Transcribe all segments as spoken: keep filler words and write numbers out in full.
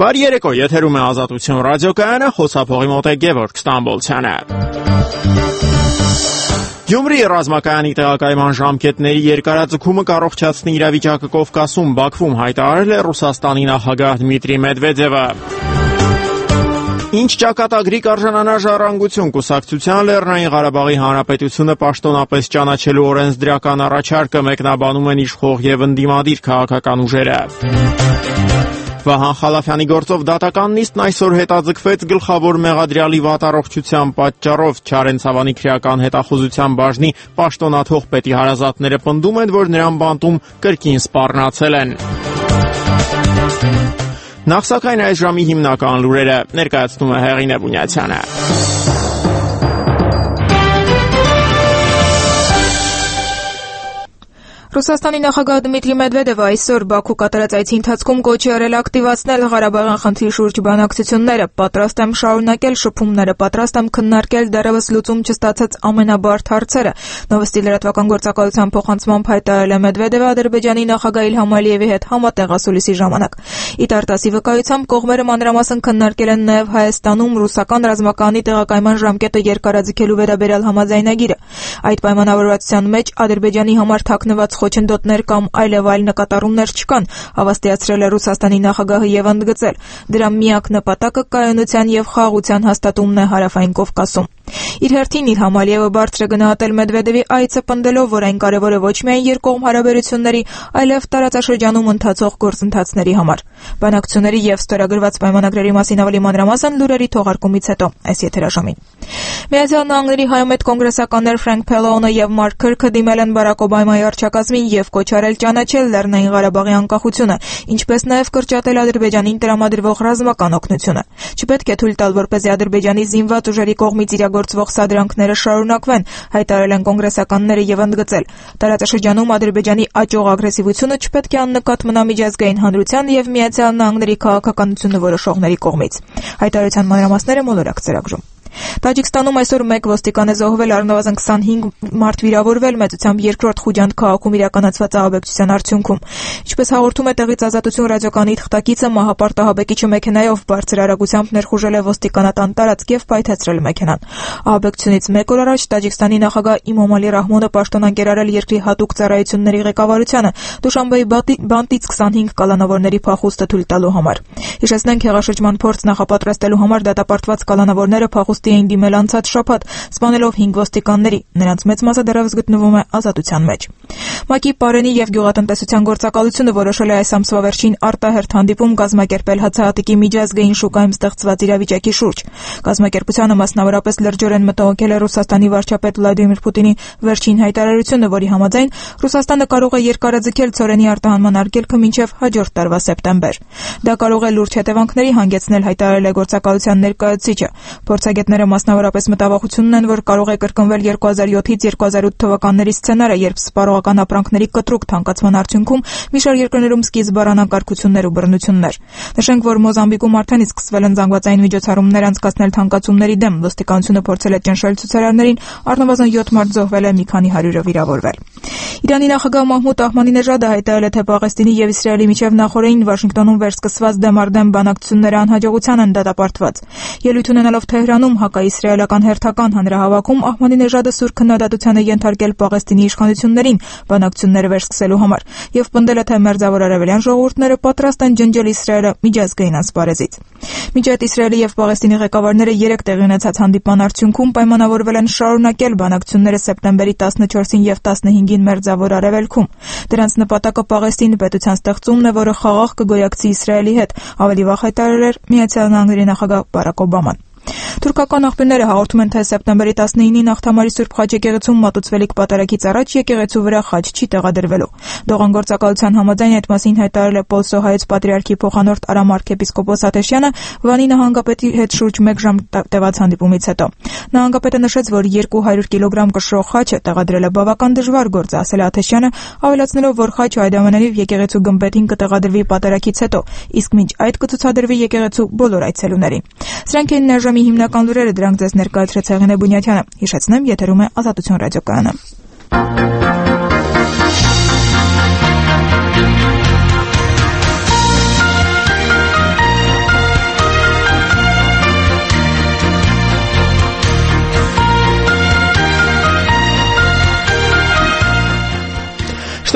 Բարի երեկո, եթերում է Ազատություն ռադիոկայանը, խոսափողի մոտ է Գևորգ Ստամբոլցյանը։ Գյումրիի ռազմակայանի տեղակայման ժամկետների երկարաձգումը կառողջացնի իրավիճակը Կովկասում, Բաքվում հայտարարել է Ռուսաստանի նախագահ Դմիտրի Մեդվեդևը։ Ինչ ճակատագրի կարժանանա Ժառանգություն կուսակցության Լեռնային Ղարաբաղի Հանրապետությունը պաշտոնապես ճանաչելու օրենսդրական առաջարկը մեկնաբանում են իշխող եւ ընդդիմադիր քաղաքական ուժերը։ Վահան Խալաֆյանի գործով դատական նիստն այսօր հետաձգվեց գլխավոր մեղադրյալի վատառողջության պատճառով։ Չարենցավանի քրեական հետախուզության բաժնի պաշտոնաթող պետի հարազատները պնդում են, որ նրան բանտում կրկին սպառնացել են։ Նախ սակայն այս ժամի հիմնական լուրերը ներկայացնում է Հեղինե Բունյացյանը։ Ռուսաստանի նախագահ Դմիտրի Մեդվեդևը այսօր Բաքու կատարած այցի ընթացքում կոչ է արել ակտիվացնել Ղարաբաղյան խնդրի շուրջ բանակցությունները, պատրաստ եմ շարունակել շփումները, պատրաստ եմ քննարկել դեռևս լուծում չստացած ամենաբարդ հարցերը։ Նովոստի լրատվական գործակալության փոխանցմամբ հայտարարել է Մեդվեդևը Ադրբեջանի նախագահ Իլհամ Ալիևի հետ համատեղ ասուլիսի ժամանակ։ Ի տարտասի վկայությամբ կողմերը մանրամասն քննարկել են նաև Հայաստանում ռուսական ռազմակայանի տեղակայման ժամկետը երկարաձգելու վերաբերյալ համաձայնագիրը։ Այդ պայմանավորվածության մեջ Ադրբեջանի համար թաքնված խոչընդոտներ կամ այլև այլ նկատառումներ չկան, հավաստիացրել է Ռուսաստանի նախագահը եւ ընդգծել։ Դրա միակ նպատակը կայունության եւ խաղաղության հաստատումն է Հարավային Կովկասում։ Իր հերթին Իլհամ Ալիևը բարձր է գնահատել Մեդվեդևի այցը, պնդելով, որ այն կարևոր է ոչ միայն երկկողմ հարաբերությունների, այլև տարածաշրջանում ընթացող գործընթացների համար։ Բանակցությունների եւ ստորագրված պայմանագրերի մասին ավելի մանրամասն լուրերի թողարկումից հետո այս եթերաժամին։ Միացյալ Նահանգների հայամետ կոնգրեսականներ Ֆրենկ Փելոնը եւ Մարկ Քըրքը դիմել են Բարակ Օբամայի արչակազմին եւ կոչ արել ճանաչել Լեռնային Ղարաբաղի անկախությունը, ինչպես նաեւ կրճատել Ադրբեջանին տրամադրվող ռազմական օգնությունը։ Չպետք է թույլ տալ, որպեսզի Ադրբեջանի զինված ուժերի կողմից իրագործվող սադրանքները շարունակվեն, հայտարարել են կոնգրեսականները եւ ընդգծել։ Տարածաշրջանում Ադրբեջանի աճող ագրեսիվությունը չպետք է աննկատ մնա միջազգային հանրության եւ Միացյալ Նահանգների քաղաքականությունը որոշողների կողմից։ Հայտարարության մանրամասները մոլորակ ծրագրում։ Տաջիկստանում այսօր մեկ ոստիկան է զոհվել, առնվազն քսանհինգ մարդ վիրավորվել մեծությամբ երկրորդ Խուջանդ քաղաքում իրականացված ահաբեկչության արդյունքում։ Ինչպես հաղորդում է տեղից Ազատություն ռադիոկայանի թղթակիցը, մահապարտ ահաբեկիչը մեքենայով բարձր արագությամբ ներխուժել է ոստիկանատան տարածք եւ պայթեցրել մեքենան։ Ահաբեկչությունից մեկ օր առաջ Տաջիկստանի նախագահ Իմոմալի Ռահմոնը պաշտոնանկերարել երկրի հատուկ ծառայությունների ղեկավարությանը Դուշանբեի բանտից քսանհինգ կալանավորների փախուստը թույլ տալու համար։ Հիշեցնենք, հեղաշրջման փորձ նախապատրաստելու համար դատապարտված կալանավորները փախուստի էին դիմել անցած շաբաթ, սպանելով հինգ ոստիկանների, նրանց մեծ մասը դեռևս գտնվում է ազատության մեջ։ ՄԱԿ-ի Պարենի եւ գյուղատնտեսության գործակալությունը որոշել է այս ամսվա վերջին արտահերթ հանդիպում կազմակերպել հացահատիկի միջազգային շուկայում ստեղծված իրավիճակի շուրջ։ Կազմակերպությանը մասնավորապես լրջորեն մտահոգել է Ռուսաստանի վարչապետ Վլադիմիր Պուտինի վերջին հայտարարությունը, որի համաձայն Ռուսաստանը կարող է երկարաձգել ցորենի արտահանման արգելքը մինչև հաջորդ տարվա սեպտեմբեր։ Դա կարող է լուրջ հետևանքների հանգեցնել, հայտարարել է գործակալության ներկայացուցիչը։ Փորձագետները մասնավորապես մտավախություն ունեն, որ կարող է կրկնվել երկու հազար յոթից երկու հազար ութ թվականների սցենարը, երբ սպառողական ապրանքների կտրուկ թանկացման արդյունքում մի շարք երկրներում սկիզբ առան անկարգություններ ու բռնություններ։ Նշենք, որ Մոզամբիկում արդեն իսկ սկսվել են զանգվածային միջոցառումներ անցկացնել թանկացումների դեմ։ Ոստիկանությունը փորձել է ճնշել ցուցարարներին, առնվազն յոթ մարդ զոհվել է, մի քանի հարյուրը վիրավորվել։ Իրանի նախագահ Մահմուդ Ահմադինեժադը հայտարարել է, թե Պաղեստինի եւ Իսրայելի միջև նախորդին Վաշինգտոնում վերսկսված դեմարդեմ բանակցությունները անհաջողության են դատապարտված։ Ելույթ ունենալով Թեհրանում հակաիսրայելական հերթական հանրահավաքում Ահմադինեժադը սուր քննադատության է ենթարկել Պաղեստինի իշխանություններին բանակցությունները վերսկսելու համար եւ պնդել է, թե մերձավոր արևելյան ժողովուրդները պատրաստ են ջնջել Իսրայելը միջազգային ասպարեզից։ Մինչ այդ Իսրայելի եւ Պաղեստինի ղեկավարները երեք տեղի ունեցած հանդիպման արդյունքում պայմանավորվել են շարունակել բանակցությունները սեպտեմբերի տասնչորսին եւ տասնհինգին մերձավոր արևելքում։ Դրանց նպատակը Պաղեստինի պետության ստեղծումն է, որը խաղաղ կգոյակցի Իսրայելի հետ, ավելի վաղ հայտարարել էր Միացյալ Նահանգների նախագահ Բարակ Օբաման։ Թուրքական աղբյուրները հաղորդում են, թե սեպտեմբերի տասնինին Աղթամարի Սուրբ Խաչ եկեղեցում մատուցվելիք պատարագից առաջ եկեղեցու վրա խաչ չի տեղադրվելու։ Դողան գործակալության համաձայն այդ մասին հայտարարել է Պոլսո հայոց պատրիարքի փոխանորդ Արամ arczepiskopos Աթեշյանը Վանի նահանգապետի հետ շուրջ մեկ ժամ տևած հանդիպումից հետո։ Նահանգապետը նշեց, որ երկու հարյուր կիլոգրամ կշռող խաչը տեղադրելը բավական դժվար գործ է, ասել է Աթեշյանը, ավելացնելով, որ խաչը այդամենայնիվ եկեղեցու գմբեթին կտեղադրվի պատարագից հետո, իսկ մինչ այդ կցուցադրվի եկեղեցու բոլոր այցելուներին։ Սրանք են ներժամի հիմնական լուրերը, դրանք ձեզ ներկայացրեց Հեղինե Բունյացյանը։ Հիշեցնեմ, եթերում է Ազատություն ռադիոկայանը։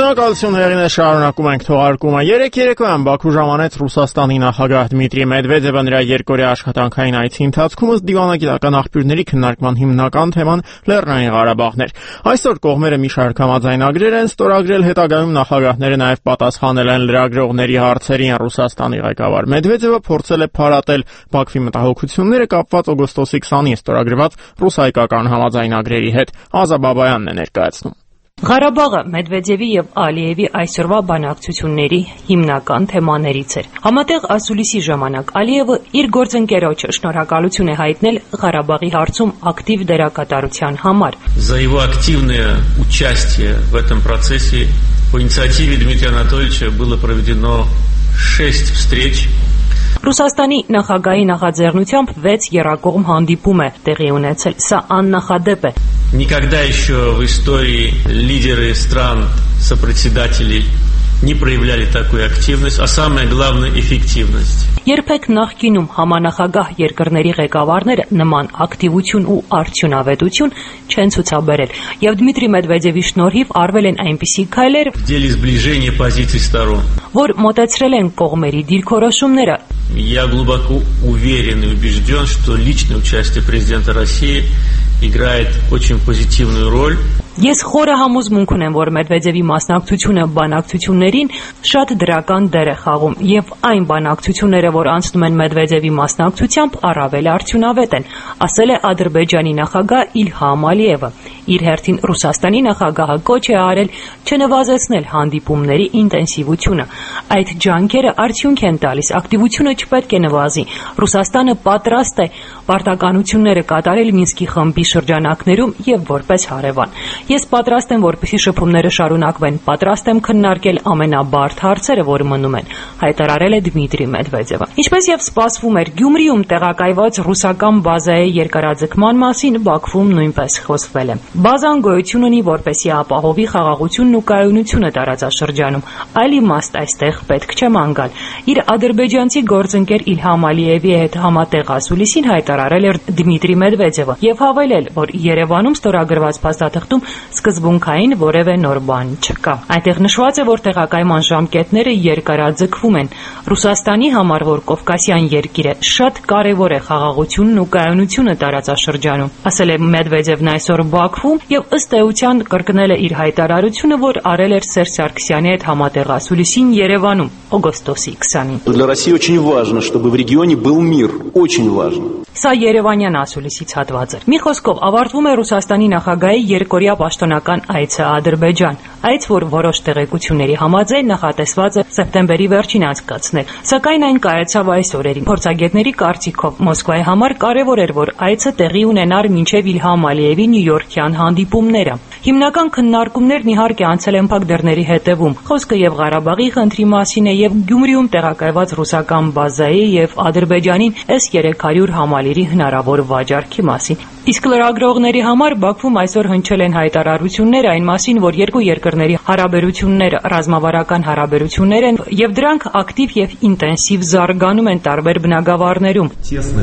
Շնորհակալություն հեղինե, շարունակում ենք թողարկումը։ Երեկ երեկոյան Բաքու ժամանեց Ռուսաստանի նախագահ Դմիտրի Մեդվեդևը նրա երկօրյա աշխատանքային այցի ընթացքում ըստ դիվանագիտական աղբյուրների քննարկման հիմնական թեման Լեռնային Ղարաբաղն էր։ Այսօր կողմերը մի շարք համաձայնագրեր են ստորագրել, հետագայում նախագահները նաև պատասխանել են լրագրողների հարցերին։ Ռուսաստանի ղեկավար Մեդվեդևը փորձել է փարատել Բաքվի մտահոգությունները կապված օգոստոսի քսանին ստորագրված ռուս-հայկական համաձայնագրերի հետ։ Ազա Բաբայանն է ներկայացնում։ Ղարաբաղը Մեդվեդևի եւ Ալիևի այսօրվա բանակցությունների հիմնական թեմաներից էր։ Համատեղ ասուլիսի ժամանակ Ալիևը իր գործընկերոջը շնորհակալություն է հայտնել Ղարաբաղի հարցում ակտիվ դերակատարության համար։ За его активное участие в этом процессе по инициативе Дмитрия Анатольевича было проведено шесть встреч. Ռուսաստանի նախագահի նախաձեռնությամբ վեց եռակողմ հանդիպում է տեղի ունեցել։ Սա աննախադեպ է։ Никогда еще в истории лидеры стран, сопредседателей не проявляли такую активность, а самое главное – эффективность. Երբեք նախկինում համանախագահ երկրների ղեկավարները նման ակտիվություն ու արդյունավետություն չեն ցուցաբերել, եւ Դմիտրի Մեդվեդևի շնորհիվ արվել են այնպիսի քայլեր, в деле сближения позиций сторон, որ մոտեցրել են կողմերի դիրքորոշումները։ Я глубоко уверен и убежден, что личное участие президента России играет очень позитивную роль. Ես խորը համոզմունք ունեմ, որ Մեդվեդևի մասնակցությունը բանակցություններին շատ դրական դեր է խաղում, եւ այն բանակցությունները, որ անցնում են Մեդվեդևի մասնակցությամբ, առավել արդյունավետ են, ասել է Ադրբեջանի նախագահ Իլհամ Ալիևը։ Իր հերթին Ռուսաստանի նախագահը կոչ է արել չնվազեցնել հանդիպումների ինտենսիվությունը։ Այդ ջանքերը արդյունք են տալիս, ակտիվությունը չպետք է նվազի։ Ռուսաստանը պատրաստ է պարտականությունները կատարել Մինսկի խմբի շրջանակներում եւ որպես հարևան։ Ես պատրաստ եմ, որպեսզի շփումները շարունակվեն, պատրաստ եմ քննարկել ամենաբարդ հարցերը, որ մնում են, հայտարարել է Դմիտրի Մեդվեդևը։ Ինչպես եւ սպասվում էր, Գյումրիում տեղակայված ռուսական բազայի երկարաձգման մասին Բաքվում նույնպես խոսվել է։ Բազան գոյություն ունի, որպեսզի ապահովի խաղաղությունն ու կայունությունը տարածաշրջանում, այլ իմաստ այստեղ պետք չէ ման գալ։ Իր ադրբեջանցի գործընկեր Իլհամ Ալիևի հետ համատեղ ասուլիսին հայտարարել էր Դմիտրի Մեդվեդևը եւ հավելել, որ Երևանում ստորագրված փաստաթղթում սկզբունքային որևէ նոր բան չկա։ Այնտեղ նշված է, որ տեղակայման ժամկետները երկարաձգվում են։ Ռուսաստանի համար, որ Կովկասյան երկիր է, շատ կարևոր է խաղաղությունն ու կայունությունը տարածաշրջանում, ասել է Մեդվեդևն այսօր Բաքվում եւ ըստ էության կրկնել է իր հայտարարությունը, որ արել էր Սերժ Սարգսյանի հետ համատեղ ասուլիսին Երևանում օգոստոսի քսանին։ Для России очень важно, чтобы в регионе был мир, очень важно. Սա Երևանյան ասուլիսից հատված էր։ Մի խոսքով ավարտվում է Ռուսաստանի նախագահի երկօրյա պաշտոնական այցը Ադրբեջան, այց, որ որոշ տեղեկությունների համաձայն նախատեսված է սեպտեմբերի վերջին անցկացնել։ Սակայն այն կայացավ այս օրերին։ Փորձագետների կարծիքով Մոսկվայի համար կարևոր էր, որ այցը տեղի ունենար մինչև Իլհամ Ալիևի նյույորքյան հանդիպումները։ Հիմնական քննարկումներն իհարկե անցել են փակ դռների հետևում։ Խոսքը եւ Ղարաբաղի խնդրի մասին է եւ Գյումրիում տեղակայված ռուսական բազայի եւ Ադրբեջանին էս երեք հարյուր համալիրի հնարավոր վաճառքի մասին։ Իսկ լրագրողների համար Բաքվում այսօր հնչել են հայտարարություններ այն մասին, որ երկու երկրների հարաբերությունները ռազմավարական հարաբերություններ են եւ դրանք ակտիվ եւ ինտենսիվ զարգանում են տարբեր բնագավառներում։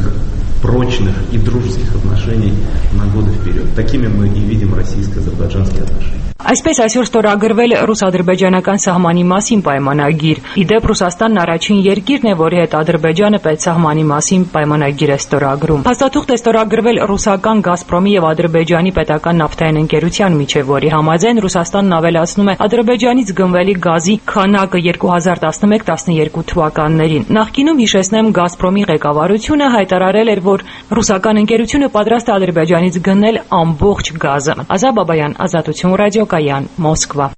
Прочных и дружеских отношений на годы вперед. Такими мы и видим российско-азербайджанские отношения. Այսպես այսօր ստորագրվել ռուս-ադրբեջանական սահմանի մասին պայմանագիր։ Իդեպ Ռուսաստանն առաջին երկիրն է, որի հետ Ադրբեջանը պետսահմանի մասին պայմանագիր է ստորագրում։ Փաստաթուղթ է ստորագրվել ռուսական Գազպրոմի եւ Ադրբեջանի պետական նավթային ընկերության միջև, որի համաձայն Ռուսաստանն ավելացնում է Ադրբեջանից գնվելի գազի քանակը երկու հազար տասնմեկ տասներկու թվականներին։ Նախկինում հիշեցնեմ Գազպրոմի ղեկավարությունը հայտարարել էր, որ ռուսական ընկերությունը պատրաստ է Ադրբեջանից գնել ամբողջ գազը։ Ազա Բաբայան, Ազատություն ռադիոկայան, Մոսկվա։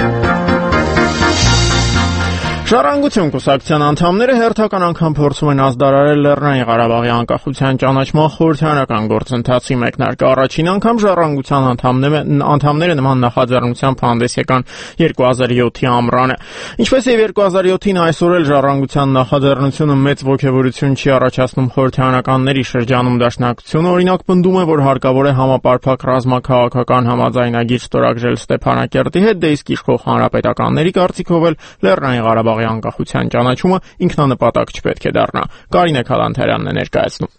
Ժառանգություն կուսակցության անդամները հերթական անգամ փորձում են ազդարարել Լեռնային Ղարաբաղի անկախության ճանաչման խորհրդարանական գործընթացի մեկնարկը։ Առաջին անգամ Ժառանգության անդամները նման նախաձեռնությամբ հանդես եկան երկու հազար յոթի ամռանը։ Ինչպես եւ երկու հազար յոթին այսօր էլ Ժառանգության նախաձեռնությունը մեծ ոգևորություն չի առաջացնում խորհրդարանականների շրջանում։ Դաշնակցությունը օրինակ պնդում է, որ հարկավոր է համապարփակ ռազմաքաղաքական համաձայնագիր ստորագրել Ստեփանակերտի հետ, դե իսկ իշխող հանրապետականների կարծիքով էլ Լեռնային Ղարաբաղի անկախության ճանաչումը ինքնանպատակ չպետք է դառնա։ Կարինե Քալանթարյանն է ներկայացնում։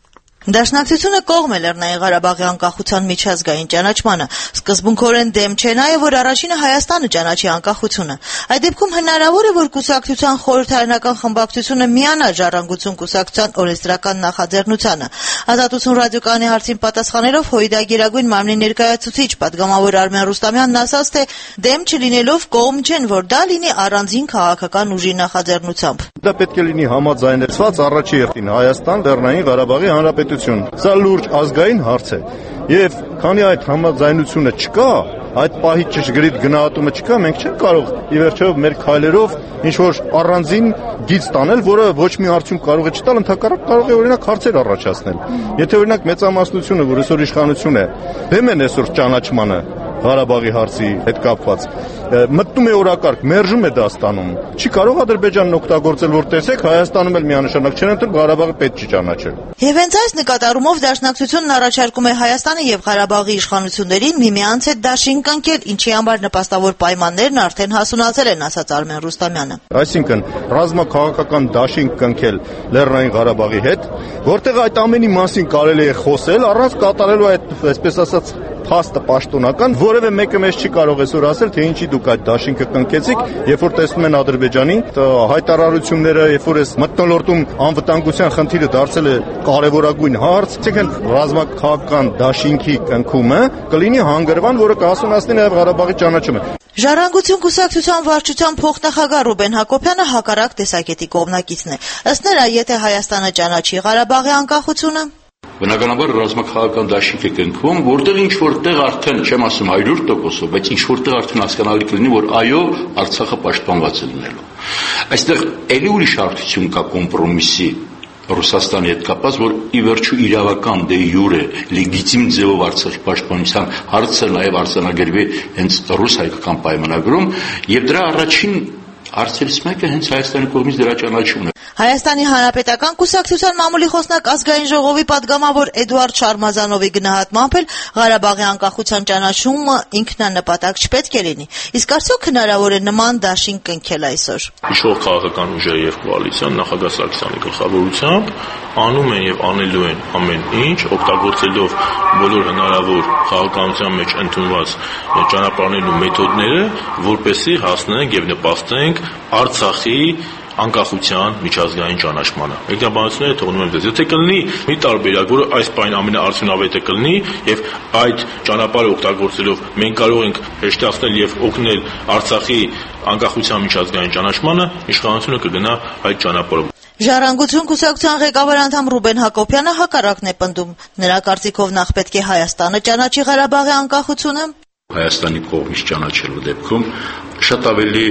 Դաշնակցությունը կողմ է Լեռնային Ղարաբաղի անկախության միջազգային ճանաչմանը, սկզբունքորեն դեմ չէ նաև, որ առաջինը Հայաստանը ճանաչի անկախությունը։ Այդ դեպքում հնարավոր է, որ կուսակցության խորհրդարանական խմբակցությունը միանա Ժառանգություն կուսակցության օրենսդրական նախաձեռնությանը։ Ազատություն ռադիոկայանի հարցին պատասխանելով ՀՅԴ գերագույն մարմնի ներկայացուցիչ պատգամավոր Արմեն Ռուստամյանն ասաց, թե դեմ չլինելով կողմ չեն, որ դա լինի առանձին քաղաքական ուժի նախաձեռնությամբ։ Դա պետք է լինի համաձայնեցված առաջի հերթին Հայաստան, Լեռնային Ղարաբաղի Հանրապետություն։ Սա լուրջ ազգային հարց է։ Եվ քանի այդ համաձայնությունը չկա, այդ պահի ճշգրիտ գնահատումը չկա, մենք չենք կարող ի վերջո մեր քայլերով ինչ-որ առանձին գիծ տանել, որը ոչ մի արդյունք կարող է չտալ, ընդհակառակ կարող է օրինակ հարցեր առաջացնել։ Եթե օրինակ մեծամասնությունը, որ այսօր իշխանություն է, դեմ են այսօր ճանաչմանը Ղարաբաղի հարցի հետ կապված, մտնում է օրակարգ, մերժում է դա ստանում։ Չի կարող Ադրբեջանն օգտագործել, որ տեսեք, Հայաստանում էլ միանշանակ չեն ընտրել, Ղարաբաղը պետք չի ճանաչել։ Եվ հենց այս նկատառումով Դաշնակցությունն առաջարկում է Հայաստանը եւ Ղարաբաղի իշխանություններին միմյանց հետ դաշինք կնքել, ինչի համար նպաստավոր պայմաններն արդեն հասունացել են, ասաց Արմեն Ռուստամյանը։ Այսինքն ռազմաքաղաքական դաշինք կնքել Լեռնային Ղարաբաղի հետ, որտեղ այդ ամենի մասին կարելի է խոսել, առանց կատարելու այդ, այսպես ասած, փաստը պաշտոնական, որևէ մեկը մեզ չի կարող այսօր ասել, թե ինչի դուք այդ դաշինքը կնքեցիք, երբ որ տեսնում են Ադրբեջանի հայտարարությունները, երբ որ այս մթնոլորտում անվտանգության խնդիրը դարձել է կարևորագույն հարց, այսինքն ռազմաքաղաքական դաշինքի կնքումը կլինի հանգրվան, որը կհասունացնի նաև Ղարաբաղի ճանաչումը։ Ժառանգություն կուսակցության վարչության փոխնախագահ Ռուբեն Հակոբյանը հակառակ տեսակետի կողմնակիցն է։ Ըստ նրա, եթե Հայաստանը ճանաչի Ղարաբաղի անկախությունը, բնականաբար ռազմաքաղաքական դաշինք է կնքվում, որտեղ ինչ որտեղ արդեն, չեմ ասում հարյուր տոկոսով, բայց ինչ որտեղ արդեն հասկանալի կլինի, որ այո, Արցախը պաշտպանված է լինելու։ Այստեղ էլի ուրիշ հարթություն կա կոմպրոմիսի Ռուսաստանի հետ կապված, որ ի վերջո իրավական դե յուրե լեգիտիմ ձևով Արցախի պաշտպանության հարցը նաև արձանագրվի հենց ռուս-հայկական պայմանագրում, եւ դրա առաջին հարցերից մեկը հենց Հայաստանի կողմից դրա ճանաչումն է։ Հայաստանի Հանրապետական կուսակցության մամուլի խոսնակ ազգային ժողովի պատգամավոր Էդուարդ Շարմազանովի գնահատմամբ էլ Ղարաբաղի անկախության ճանաչումը ինքնանպատակ չպետք է լինի։ Իսկ արդյոք հնարավոր է նման դաշինք կնքել այսօր։ Իշխող քաղաքական ուժերը եւ կոալիցիան նախագահ Սարգսյանի գլխավորությամբ անում են եւ անելու են ամեն ինչ, օգտագործելով բոլոր հնարավոր քաղաքականության մեջ ընդունված ճանապարհներն ու մեթոդները, որպեսզի հասնենք եւ նպաստենք Արցախի անկախության միջազգային ճանաչմանը։ Մեկնաբանությունները թողնում եմ ձեզ։ Եթե կլինի մի տարբերակ, որը այս բանը ամենաարդյունավետը կլինի, եւ այդ ճանապարհը օգտագործելով մենք կարող ենք հեշտացնել եւ օգնել Արցախի անկախության միջազգային ճանաչմանը, իշխանությունը կգնա այդ ճանապարհով։ Ժառանգություն կուսակցության ղեկավար անդամ Ռուբեն Հակոբյանը հակառակն է պնդում։ Նրա կարծիքով նախ պետք է Հայաստանը ճանաչի Ղարաբաղի անկախությունը։ Հայաստանի կողմից ճանաչելու դեպքում շատ ավելի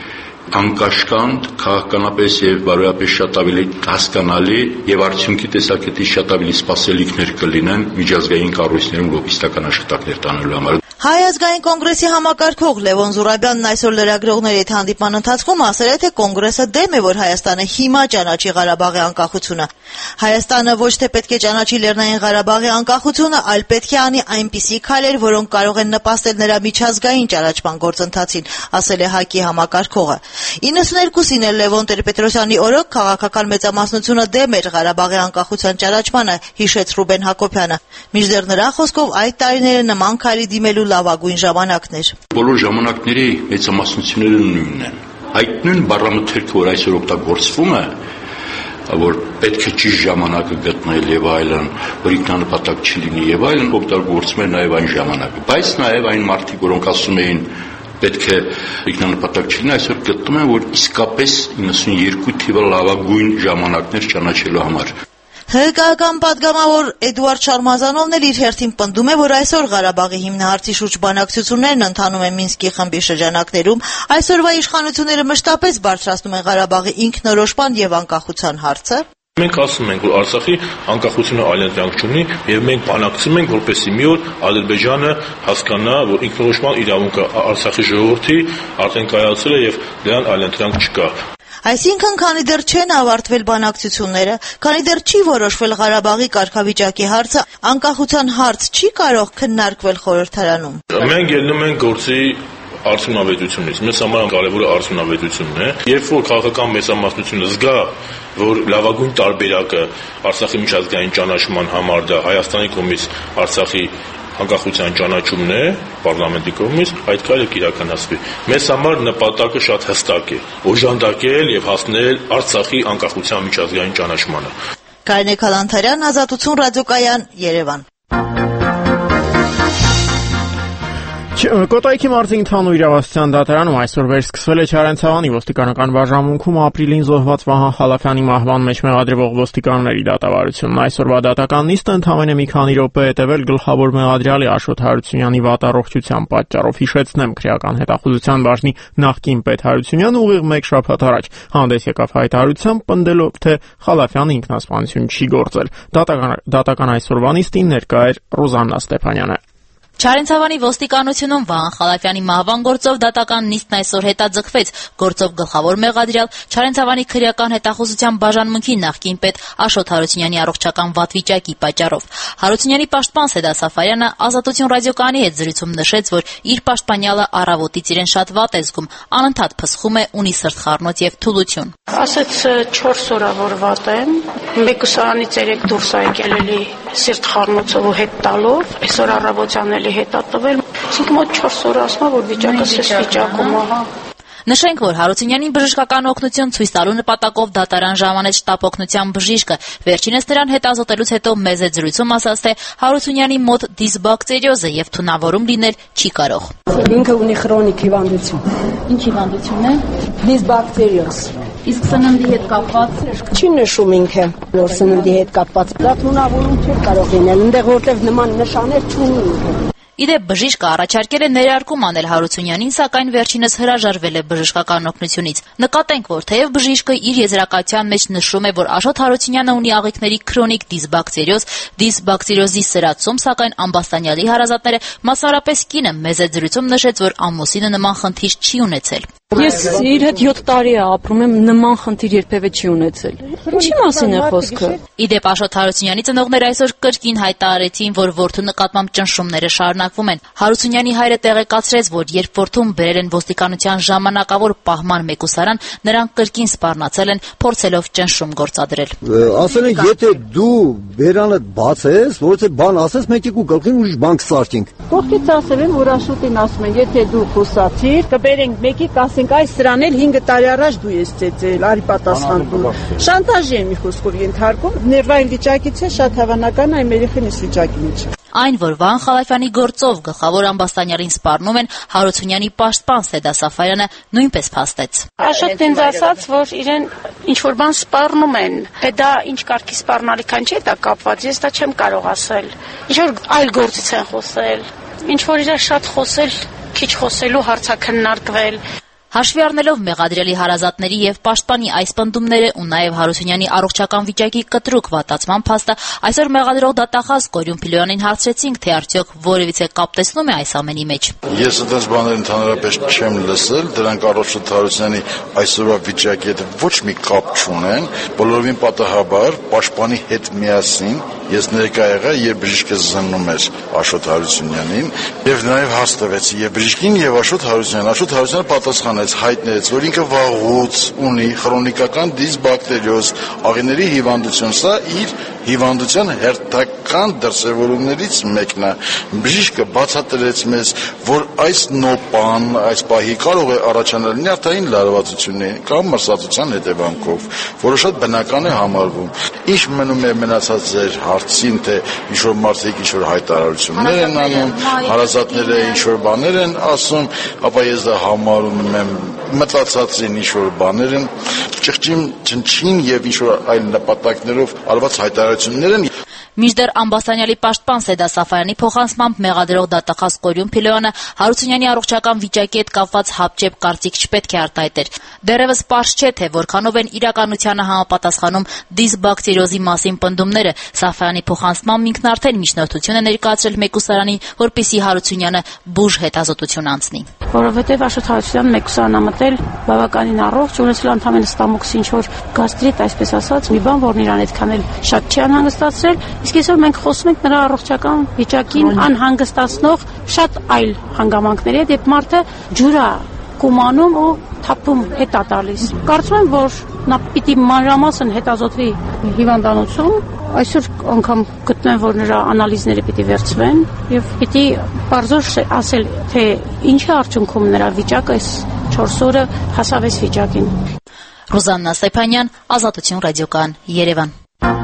անկաշկանդ, քաղաքականապես եւ բարոյապես շատ ավելի հասկանալի եւ արդյունքի տեսակետից շատ ավելի սպասելիքներ կլինեն միջազգային կառույցներում լոբիստական աշխատանքներ տանելու համար։ Հայ ազգային կոնգրեսի համակարգող Լևոն Զուրաբյանն այսօր լրագրողների հետ հանդիպման ընթացքում ասել է, թե կոնգրեսը դեմ է, որ Հայաստանը հիմա ճանաչի Ղարաբաղի անկախությունը։ Հայաստանը ոչ թե պետք է ճանաչի Լեռնային Ղարաբաղի անկախությունը, այլ պետք է անի այնպիսի քայլեր, որոնք կարող են նպաստել նրա միջազգային ճանաչման գործընթացին, ասել է ՀԱԿ-ի համակարգողը։ իննսուններկուսին էլ Լևոն Տեր-Պետրոսյանի օրոք քաղաքական մեծամասնությունը դեմ էր Ղարաբաղի անկախության ճանաչմանը, հիշեց Ռուբեն Հակոբյանը։ Մինչդեռ նրա խոսքով այդ տարիները նման քայլի դիմելու լավագույն ժամանակներ։ Բոլոր ժամանակների մեծամասնությունները նույնն են։ Այդ նույն բառամթերքը, որ այսօր օգտագործվում է, որ պետք է ճիշտ ժամանակը գտնել եւ այլն, որ ինքնանպատակ չլինի եւ այլն, օգտագործվում է նաեւ այն ժամանակը։ Բայց նաեւ այն մարդիկ, որոնք ասում էին պետք է ինքնանպատակ չլինի, այսօր գտնում են, որ իսկապես իննսունյերկու թիվը լավագույն ժամանակներ ճանաչելու համար։ ՀԿ-ական պատգամավոր Էդուարդ Շարմազանովն էլ իր հերթին պնդում է, որ այսօր Ղարաբաղի հիմնահարցի շուրջ բանակցություններն ընթանում են Մինսկի խմբի շրջանակներում, այսօրվա իշխանությունները մշտապես բարձրացնում են Ղարաբաղի ինքնորոշման եւ անկախության հարցը։ Մենք ասում ենք, որ Արցախի անկախությունը այլընտրանք չունի եւ մենք բանակցում ենք, որպեսզի մի օր Ադրբեջանը հասկանա, որ ինքնորոշման իրավունքը Արցախի ժողովրդի արդեն կայացել է եւ դրան այլընտրանք չկա։ Այսինքն, քանի դեռ չեն ավարտվել բանակցությունները, քանի դեռ չի որոշվել Ղարաբաղի կարգավիճակի հարցը, անկախության հարց չի կարող քննարկվել խորհրդարանում։ Մենք ելնում ենք գործի արդյունավետությունից։ Մեզ համար կարևորը արդյունավետությունն է։ Երբ որ քաղաքական մեծամասնությունը զգա, որ լավագույն տարբերակը Արցախի միջազգային ճանաչման համար դա Հայաստանի կողմից Արցախի անկախության ճանաչումն է, պարլամենտի կողմից, այդ քայլը կիրականացվի։ Մեզ համար նպատակը շատ հստակ է՝ օժանդակել եւ հասնել Արցախի անկախության միջազգային ճանաչմանը։ Կարինե Քալանթարյան, Ազատություն ռադիոկայան, Երևան։ Կոտայքի մարզի ընդհանուր իրավասության դատարանում այսօր վերսկսվել է Չարենցավանի ոստիկանական բաժանմունքում ապրիլին զոհված Վահան Խալափյանի մահվան մեջ մեղադրվող ոստիկանների դատավարությունն։ Այսօրվա դատական նիստը ընդամենը մի քանի րոպե հետևել գլխավոր մեղադրյալի Աշոտ Հարությունյանի վատառողջության պատճառով։ Հիշեցնեմ, քրեական հետախուզության բաժնի նախկին պետ Հարությունյանը ուղիղ մեկ շաբաթ առաջ հանդես եկավ հայտարարությամբ, պնդելով, թե Խալափյանը ինքնասպանություն չի գործել։ Դատական դատական այսօրվա նիստին ներկա էր Ռոզաննա Ստեփանյանը։ Չարենցավանի ոստիկանությունում Վահան Խալափյանի մահվան գործով դատական նիստն այսօր հետաձգվեց։ Գործով գլխավոր մեղադրյալ Չարենցավանի քրեական հետախուզության բաժանմունքի նախկին պետ Աշոտ Հարությունյանի առողջական վատ վիճակի պատճառով։ Հարությունյանի պաշտպան Սեդա Սաֆարյանը Ազատություն ռադիոկայանի հետ զրույցում նշեց, որ իր պաշտպանյալը առավոտից իրեն շատ վատ է զգում, անընդհատ փսխում է, ունի սրտխառնոց եւ թուլություն։ Ասեց չորս օր որ վատ եմ, մեկուսարանից երեք դուրս է եկել էլի սրտխառնոցով ու հետ տալով, այսօր առավոտյան էլի հետա տվել, իսկ մոտ չորս օր ասում որ վիճակը սես վիճակում է։ Նշենք, որ Հարությունյանին բժշկական օգնություն ցույց տալու նպատակով դատարան ժամանեց շտապ օգնության բժիշկը։ Վերջինս նրան հետ ազոտելուց հետո մեծ զրույցում ասաց, թե Հարությունյանի մոտ դիսբակտերիոզ է եւ թունավորում լինել չի կարող։ Ինքը ունի քրոնիկ հիվանդություն։ Ինչ հիվանդություն է։ Դիսբակտերիոզ։ Իսկ սննդի հետ կապված չի նշում ինքը, որ սննդի հետ կապված։ Դա թունավորում չի կարող լինել, այնտեղ որտեղ նման նշաններ չունի ինքը։ Իդեպ բժիշկը առաջարկել է ներարկում անել Հարությունյանին, սակայն վերջինս հրաժարվել է բժշկական օգնությունից։ Նկատենք, որ թեև բժիշկը իր եզրակացության մեջ նշում է, որ Աշոտ Հարությունյանը ունի աղիքների քրոնիկ դիսբակտերիոզ, դիսբակտերիոզի սրացում, սակայն ամբաստանյալի հարազատները, մասնավորապես կինը, մեծ զրույցում նշեց, որ ամուսինը նման խնդիր չի ունեցել։ Ես իր հետ յոթ տարի է ապրում եմ, նման խնդիր երբևէ չի ունեցել։ Ինչի մասին է խոսքը։ Իդեպ Աշոտ Հարությունյանի ծնողները այսօր կրկին հայտարարեցին, որ որդու նկատմամբ ճնշումները շարունակվում են։ Հարությունյանի հայրը տեղեկացրեց, որ երբ որդուն բերել են ոստիկանության ժամանակավոր պահման մեկուսարան, նրանք կրկին սպառնացել են, փորձելով ճնշում գործադրել։ Ասել են, եթե դու բերանը բացես, որից բան ասես, մենք եկու գլխին ուրիշ բան կսարքենք։ Կողքից ասել են, որ Աշոտին ասում են, եթե դու խոսացիր, կբերենք մեկի կասենք այս սրան էլ հինգ տարի առաջ դու ես ծեծել, արի պատասխան դու։ Շանտաժի եմ մի խոսքով ենթարկում, ներվային վիճակից է շատ հավանական այ մեր երեխին էս վիճակի մեջ։ Այն, որ Վահան Խալափյանի գործով գլխավոր ամբաստանյալին սպառնում են, Հարությունյանի պաշտպան Սեդա Սաֆարյանը նույնպես փաստեց։ Աշոտն ինձ ասաց, որ իրեն ինչ որ բան սպառնում են, թե դա ինչ կարգի սպառնալիքան չէ, դա կապված, ես դա չեմ կարող ասել։ Ինչ որ այլ գործից են խոսել, ինչ որ իրար շատ խոսել, քիչ խոսելու հարցաքննարկվել։ Հաշվի առնելով մեղադրյալի հարազատների եւ պաշտպանի այս պնդումները ու նաեւ Հարությունյանի առողջական վիճակի կտրուկ վատացման փաստը, այսօր մեղադրող դատախազ Կորյուն Փիլոյանին հարցրեցինք, թե արդյոք որևիցե կապ տեսնում է այս ամենի մեջ։ Ես այդպես բաներ ընդհանրապես չեմ լսել, դրանք Աշոտ Հարությունյանի այսօրվա վիճակի հետ ոչ մի կապ չունեն, բոլորովին պատահաբար պաշտպանի հետ միասին ես ներկա եղա, երբ բժիշկը զննում էր Աշոտ Հարությունյանին եւ նաեւ հաստատվեց եւ բժիշկին եւ Աշոտ Հարությունյանին։ Աշոտ Հարությունյանը պատասխանեց, հայտնեց, որ ինքը վաղուց ունի քրոնիկական դիսբակտերիոզ, աղիների հիվանդություն, սա իր հիվանդության հերթական դրսևորումներից մեկն է։ Բժիշկը բացատրեց մեզ, որ այս նոպան, այս պահի կարող է առաջանալ նյարդային լարվածությունների կամ մրսածության հետևանքով, որը շատ բնական է համարվում։ Ինչ մնում է մնացած ձեր հարցին, թե ինչ-որ մարդիկ ինչ-որ հայտարարություններ են անում, հարազատները ինչ-որ բաներ են ասում, ապա ես դա համարում եմ մտածածին ինչ-որ բաներ են, ճղճին, ճնչին եւ ինչ-որ այլ նպատակներով արված հայտարարություններ են։ Մինչդեռ ամբաստանյալի պաշտպան Սեդա Սաֆարյանի փոխանցմամբ մեղադրող դատախազ Կորյուն Փիլոյանը Հարությունյանի առողջական վիճակի հետ կապված հապճեպ կարծիք չպետք է արտահայտեր։ Դեռևս պարզ չէ, թե որքանով են իրականությանը համապատասխանում դիսբակտերիոզի մասին պնդումները։ Սաֆարյանի փոխանցմամբ ինքն արդեն միջնորդություն է ներկայացրել մեկուսարանին, որպեսզի Հարությունյանը բուժ հետազոտություն անցնի։ Որովհետև Աշոտ Հարությունյանը մեկուսարան ա մտել բավականին առողջ, ունեցել ընդհանրապես ստամոքսի ինչ որ գաստրիտ, այսպես ասած, մի բան, որն իրան այդքան էլ շատ չի անհանգստացրել, Իսկ այսօր մենք խոսում ենք նրա առողջական վիճակին անհանգստացնող շատ այլ հանգամանքների հետ, երբ մարդը ջուր է կումանում ու թափում հետա տալիս։ Կարծում եմ, որ նա պիտի մանրամասն հետազոտվի հիվանդանոցում, այսօր անգամ գտնեմ, որ նրա անալիզները պիտի վերցվեն եւ պիտի բարձր ասել, թե ինչ է արդյունքում նրա վիճակը այս չորս օրը հասավ այս վիճակին։ Ռուզաննա Ստեփանյան, Ազատություն ռադիոկայան, Երևան։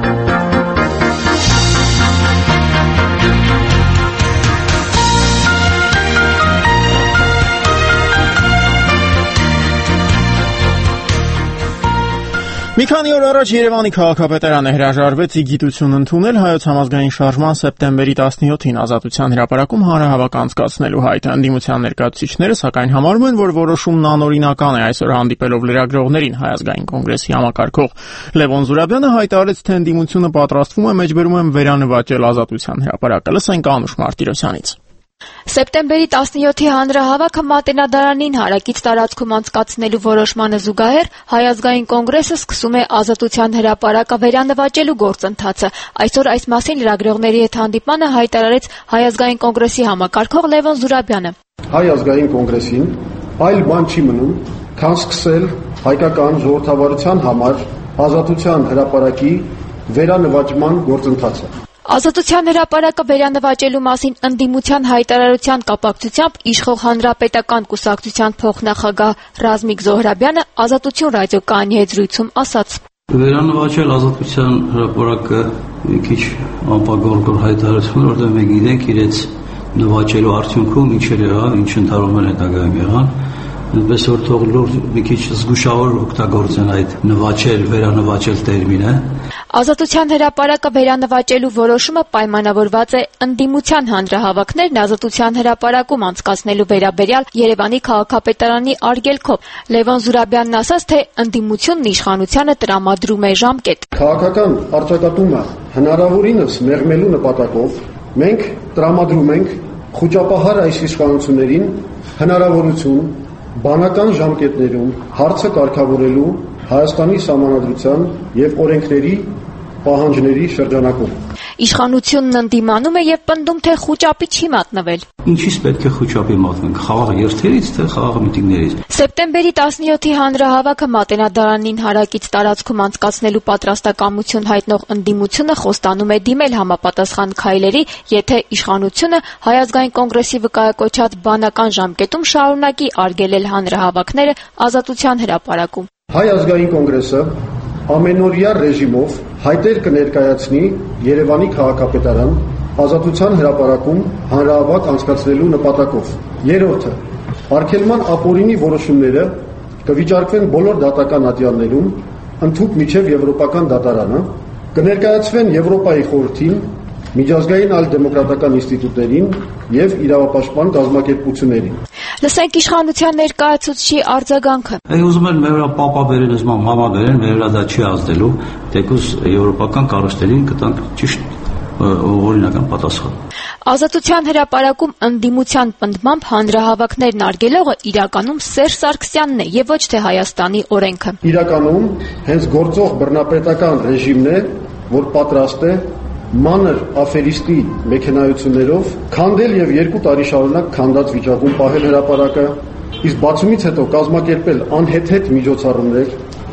Մի քանի օր առաջ Երևանի քաղաքապետարանը հրաժարվեց ի գիտություն ընդունել Հայոց համազգային շարժման սեպտեմբերի տասնյոթին ազատության հրապարակում հանրահավաք անցկացնելու հայտը։ Ընդդիմության ներկայացուցիչները սակայն համարում են, որ որոշումն անօրինական է, այսօր հանդիպելով լրագրողներին Հայ ազգային կոնգրեսի համակարգող Լևոն Զուրաբյանը հայտարարեց, թե ընդդիմությունը պատրաստվում է մեջբերում վերանվաճել ազատության հրապարակը։ Լսենք Անուշ Մարտիրոսյանից։ Սեպտեմբերի տասնյոթի հանրահավաքը Մատենադարանին հարակից տարածքում անցկացնելու որոշմանը զուգահեռ Հայ ազգային կոնգրեսը սկսում է ազատության հրապարակը վերանվաճելու գործընթացը։ Այսօր այս մասին լրագրողների հետ հանդիպմանը հայտարարեց Հայ ազգային կոնգրեսի համակարգող Լևոն Զուրաբյանը։ Հայ ազգային կոնգրեսին այլ բան չի մնում, քան սկսել հայկական ժողովրդավարության համար ազատության հրապարակի վերանվաճման գործընթացը։ Ազատության հրապարակը վերանվաճելու մասին ընդդիմության հայտարարության կապակցությամբ իշխող հանրապետական կուսակցության փոխնախագահ Ռազմիկ Զոհրաբյանը Ազատություն ռադիոկայանի հետ զրույցում ասաց. Վերանվաճել ազատության հրապարակը մի քիչ անպագորգոր հայտարարություն, որտեղ մենք գիտենք իրենց նվաճելու արդյունքում ինչեր եղավ, ինչ ընթարումներ հետագայում եղան, այնպես որ թող լուրջ մի քիչ զգուշավոր օգտագործեն այդ նվաճել, վերանվաճել տերմինը։ Ազատության հրապարակը վերանվաճելու որոշումը պայմանավորված է ընդդիմության հանրահավաքներն ազատության հրապարակում անցկացնելու վերաբերյալ Երևանի քաղաքապետարանի արգելքով։ Լևոն Զուրաբյանն ասաց, թե ընդդիմությունն իշխանությանը տրամադրում է ժամկետ։ Քաղաքական առճակատումը հնարավորինս մեղմելու նպատակով մենք տրամադրում ենք խոճապահար այս իշխանություններին հնարավորություն բանական ժամկետներում հարցը կարգավորելու Հայաստանի Սահմանադրության եւ օրենքների պահանջների շրջանակում։ Իշխանությունն ընդդիմանում է եւ պնդում, թե խոճապի չի մատնվել։ Ինչից պետք է խոճապի մատնենք, խաղաղ երթերից, թե խաղաղ միտինգներից։ Սեպտեմբերի տասնյոթի հանրահավաքը Մատենադարանին հարակից տարածքում անցկացնելու պատրաստակամություն հայտնող ընդդիմությունը խոստանում է դիմել համապատասխան քայլերի, եթե իշխանությունը Հայ ազգային կոնգրեսի վկայակոչած բանական ժամկետում շարունակի արգելել հանրահավաքները ազատության հրապարակում։ Հայ ազգային կոնգրեսը ամենօրյա ռեժիմով հայտեր կներկայացնի Երևանի քաղաքապետարան ազատության հրապարակում հանրահավաք անցկացնելու նպատակով։ Երրորդը, արգելման ապօրինի որոշումները կվիճարկվեն բոլոր դատական ատյալներում, ընդհուպ միջև Եվրոպական դատարանը, կներկայացվեն Եվրոպայի խորհրդին, միջազգային այլ դեմոկրատական ինստիտուտներին եւ իրավապաշտպան կազմակերպություններին։ Լսենք իշխանության ներկայացուցչի արձագանքը։ Այ ուզում են մեր պապա բերեն, ուզում մամա բերեն, մեր դա չի ազդելու, թեկուզ եվրոպական կառույցներին կտանք ճիշտ օրինական պատասխան։ Ազատության հրապարակում ընդդիմության պնդմամբ հանրահավաքներն արգելողը իրականում Սերժ Սարգսյանն է եւ ոչ թե Հայաստանի օրենքը։ Իրականում հենց գործող բռնապետական ռեժիմն է, որ պատրաստ է մանր աֆերիստի մեքենայություններով քանդել եւ երկու տարի շարունակ քանդած վիճակում պահել հրապարակը, իսկ բացումից հետո կազմակերպել անհեթեթ միջոցառումներ,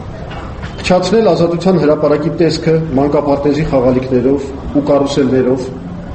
փչացնել ազատության հրապարակի տեսքը մանկապարտեզի խաղալիքներով ու կարուսելներով,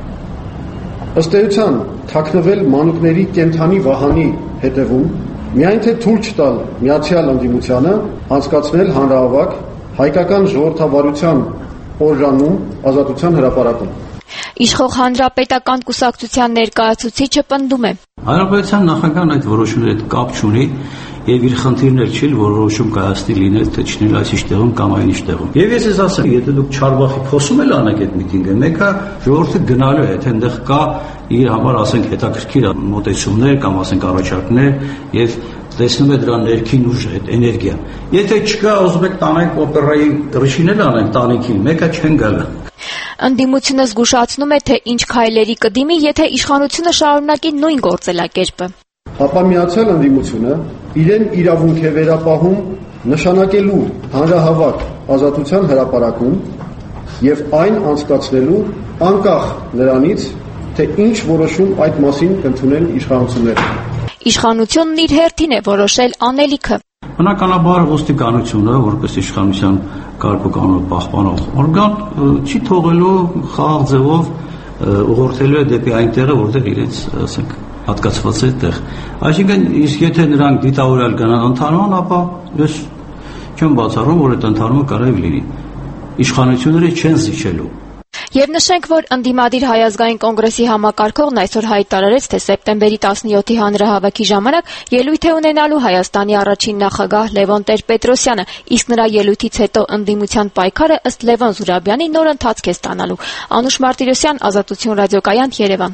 ըստ էության թաքնվել մանուկների կենթանի վահանի հետևում, միայն թե թույլ չտալ միացյալ ընդդիմությանը անցկացնել հանրահավաք հայկական ժողովրդավարության օրրանում ազատության հրապարակում։ Իշխող հանրապետական կուսակցության ներկայացուցիչը պնդում է. Հանրապետության նախագահն այդ որոշումների հետ կապ չունի եւ իր խնդիրներ չի, որ որոշում կայացնի լինել թե չլինել այս իշխտեղում կամ այն իշխտեղում։ Եվ ես ես ասեմ, եթե դուք Չարբախի փոսում ել անեք այդ միտինգը, մեկը ժողովուրդը գնալու է, թե այնտեղ կա իր համար, ասենք, հետաքրքիր մոտեցումներ կամ ասենք առաջարկներ եւ տեսնում է դրա ներքին ուժը, այդ էներգիա։ Եթե չկա, ուզում եք տանենք օպերայի ռեժիմներ անենք տանիքին, մեկը չեն գալու։ Ընդդիմությունը զգուշացնում է, թե ինչ քայլերի կդիմի, եթե իշխանությունը շարունակի նույն գործելակերպը։ Ապա միացյալ ընդդիմությունը իրեն իրավունք է վերապահում նշանակելու հանրահավաք ազատության հրապարակում եւ այն անցկացնելու անկախ նրանից, թե ինչ որոշում այդ մասին կընդունեն իշխանությունները։ Իշխանությունն իր հերթին է որոշել անելիքը։ Բնականաբար ոստիկանությունը, որպես իշխանության կարգ ու կանոնը պահպանող օրգան, չի թողելու խաղաղ ձևով ուղղորդելու է դեպի այն տեղը, որտեղ իրենց, ասենք, հատկացված է տեղ։ Այսինքն, իսկ եթե նրանք դիտավորյալ գնան ընդհանրան, ապա ես չեմ բացառում, որ այդ ընդհանումը կարող լինի։ Իշխանությունները չեն զիջելու։ Եվ նշենք, որ ընդդիմադիր Հայ ազգային կոնգրեսի համակարգողն այսօր հայտարարեց, թե սեպտեմբերի տասնյոթի հանրահավաքի ժամանակ ելույթ է ունենալու Հայաստանի առաջին նախագահ Լևոն Տեր-Պետրոսյանը, իսկ նրա ելույթից հետո ընդդիմության պայքարը ըստ Լևոն Զուրաբյանի նոր ընթացք է ստանալու։ Անուշ Մարտիրոսյան, Ազատություն ռադիոկայան, Երևան։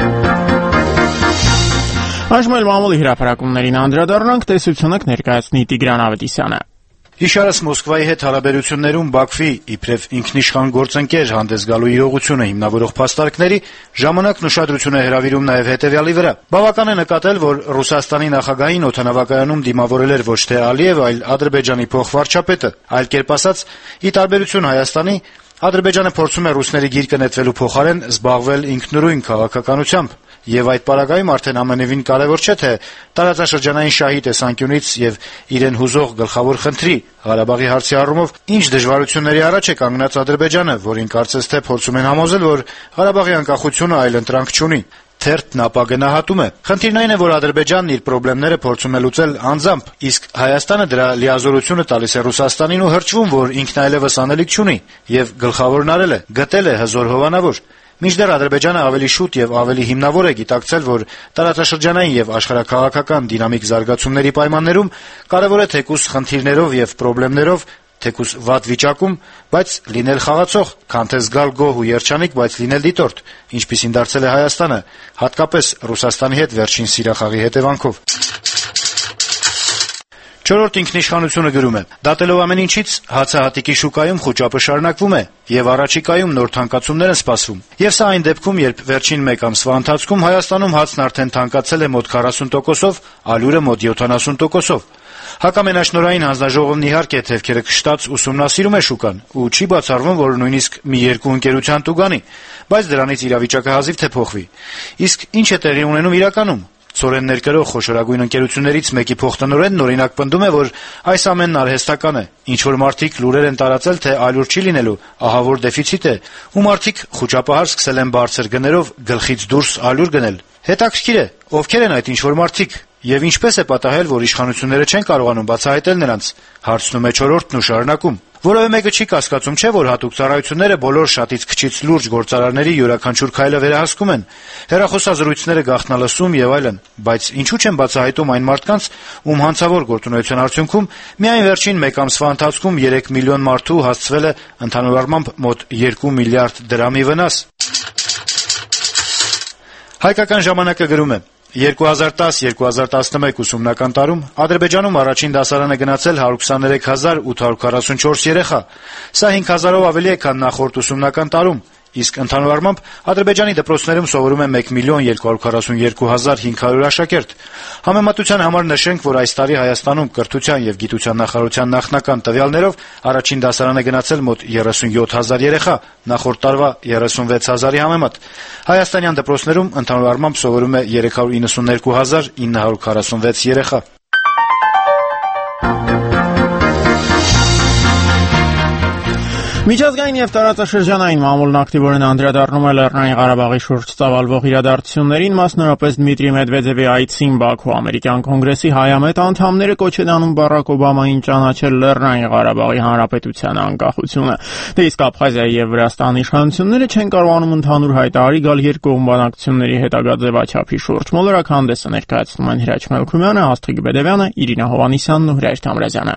Այժմ էլ մամուլի հրապարակումներին անդրադառնանք, տեսությունը կներկայացնի Տիգրան Ավետիսյանը։ Իշարս Մոսկվայի հետ հարաբերություններում Բաքվի իբրև ինքնիշխան գործընկեր հանդես գալու իրողությունը հիմնավորող փաստարկների ժամանակն ուշադրություն է հրավիրում նաև հետևյալի վրա։ Բավական է նկատել, որ Ռուսաստանի նախագահին օդանավակայանում դիմավորել էր ոչ թե Ալիև, այլ Ադրբեջանի փոխվարչապետը, այլ կերպ ասած, ի տարբերություն Հայաստանի, Ադրբեջանը փորձում է ռուսների գիրկը նետվելու փոխարեն զբաղվել ինքնուրույն քաղաքականությամբ։ Եվ այդ պարագայում արդեն ամենևին կարևոր չէ, թե տարածաշրջանային շահի տեսանկյունից եւ իրեն հուզող գլխավոր խնդրի Ղարաբաղի հարցի առումով ինչ դժվարությունների առաջ է կանգնած Ադրբեջանը, որին կարծես թե փորձում են համոզել, որ Ղարաբաղի անկախությունը այլ ընտրանք չունի։ Թերթն ապա գնահատում է. Խնդիրն այն է, որ Ադրբեջանն իր խնդիրները փորձում է լուծել անձամբ, իսկ Հայաստանը դրա լիազորությունը տալիս է Ռուսաստանին ու հրճվում, որ ինքն այլևս անելիք չունի եւ գլխավորն արել է, գտել է հզոր հովանավոր։ Մինչդեռ Ադրբեջանը ավելի շուտ եւ ավելի հիմնավոր է գիտակցել, որ տարածաշրջանային եւ աշխարհաքաղաքական դինամիկ զարգացումների պայմաններում կարեւոր է թեկուզ խնդիրներով եւ խնդիրներով, թեկուզ վատ վիճակում, բայց լինել խաղացող, քան թե զգալ գոհ ու երջանիկ, բայց լինել դիտորդ, ինչպիսին դարձել է Հայաստանը, հատկապես Ռուսաստանի հետ վերջին սիրախաղի հետևանքով։ Չորրորդ ինքնիշխանությունը գրում է. դատելով ամեն ինչից, հացահատիկի շուկայում խուճապը շարունակվում է եւ առաջիկայում նոր թանկացումներ են սպասվում։ Եվ սա այն դեպքում, երբ վերջին մեկ ամսվա ընթացքում Հայաստանում հացն արդեն թանկացել է մոտ քառասուն տոկոսով, ալյուրը մոտ յոթանասուն տոկոսով։ Հակամենաշնորհային հանձնաժողովն իհարկե թեվքերը կշտած ուսումնասիրում է շուկան ու չի բացառվում, որ նույնիսկ մի երկու ընկերության տուգանի, բայց դրանից իրավիճակը հազիվ թե փոխվի։ Իսկ ինչ է տեղի ունենում իրականում։ Ցորեն ներկրող խոշորագույն ընկերություններից մեկի փոխտնօրենն օրինակ պնդում է, որ այս ամենն արհեստական է։ Ինչ որ մարդիկ լուրեր են տարածել, թե ալյուր չի լինելու, ահավոր դեֆիցիտ է, ու մարդիկ խուճապահար սկսել են բարձր գներով գլխից դուրս ալյուր գնել։ Հետաքրքիր է, ովքեր են այդ ինչ որ մարդիկ եւ ինչպես է պատահել, որ իշխանությունները չեն կարողանում բացահայտել նրանց, հարցնում է չորրորդն ու շարունակում։ Որևէ մեկը չի կասկածում, չէ, որ հատուկ ծառայությունները բոլոր շատից քչից լուրջ գործարարների յուրաքանչյուր քայլը վերահսկում են, հեռախոսազրույցները գաղտնալսում եւ այլն, բայց ինչու չեն բացահայտում այն մարդկանց, ում հանցավոր գործունեության արդյունքում միայն վերջին մեկ ամսվա ընթացքում երեք միլիոն մարդու հասցվել է ընդհանուր առմամբ մոտ երկու միլիարդ դրամի վնաս։ Հայկական ժամանակը գրում է. երկու հազար տաս երկու հազար տասնմեկ ուսումնական տարում Ադրբեջանում առաջին դասարան է գնացել հարյուր քսաներեք հազար ութ հարյուր քառասունչորս երեխա։ Սա հինգ հազարով ավելի է, քան նախորդ ուսումնական տարում, իսկ ընդհանուր առմամբ Ադրբեջանի դպրոցներում սովորում է մեկ միլիոն երկու հարյուր քառասունյոթ հազար հինգ հարյուր աշակերտ։ Համեմատության համար նշենք, որ այս տարի Հայաստանում կրթության եւ գիտության նախարարության նախնական տվյալներով առաջին դասարան է գնացել մոտ երեսունյոթ հազար երեխա, նախորդ տարվա երեսունվեց հազարի համեմատ։ Հայաստանյան դպրոցներում ընդհանուր առմամբ սովորում է երեք հարյուր իննսուններկու հազար ինը հարյուր քառասունվեց երեխա։ Միջազգային եւ տարածաշրջանային մամուլն ակտիվորեն անդրադառնում է Լեռնային Ղարաբաղի շուրջ ծավալվող իրադարձություններին, մասնավորապես Դմիտրի Մեդվեդևի այցին Բաքու։ Ամերիկյան կոնգրեսի հայամետ անդամները կոչ են անում Բարակ Օբամային ճանաչել Լեռնային Ղարաբաղի Հանրապետության անկախությունը։ Դե իսկ Աբխազիայի եւ Վրաստանի իշխանությունները չեն կարողանում ընդհանուր հայտարարի գալ երկկողմ բանակցությունների հետագա ձևաչափի շուրջ։ Մոլորակ հանդեսը ներկայացնում են Հրաչ Մելքումյանը, Աստղիկ Բեդևյանը, Իրինա Հովանիսյանն ու Հրայր Թամրազյանը։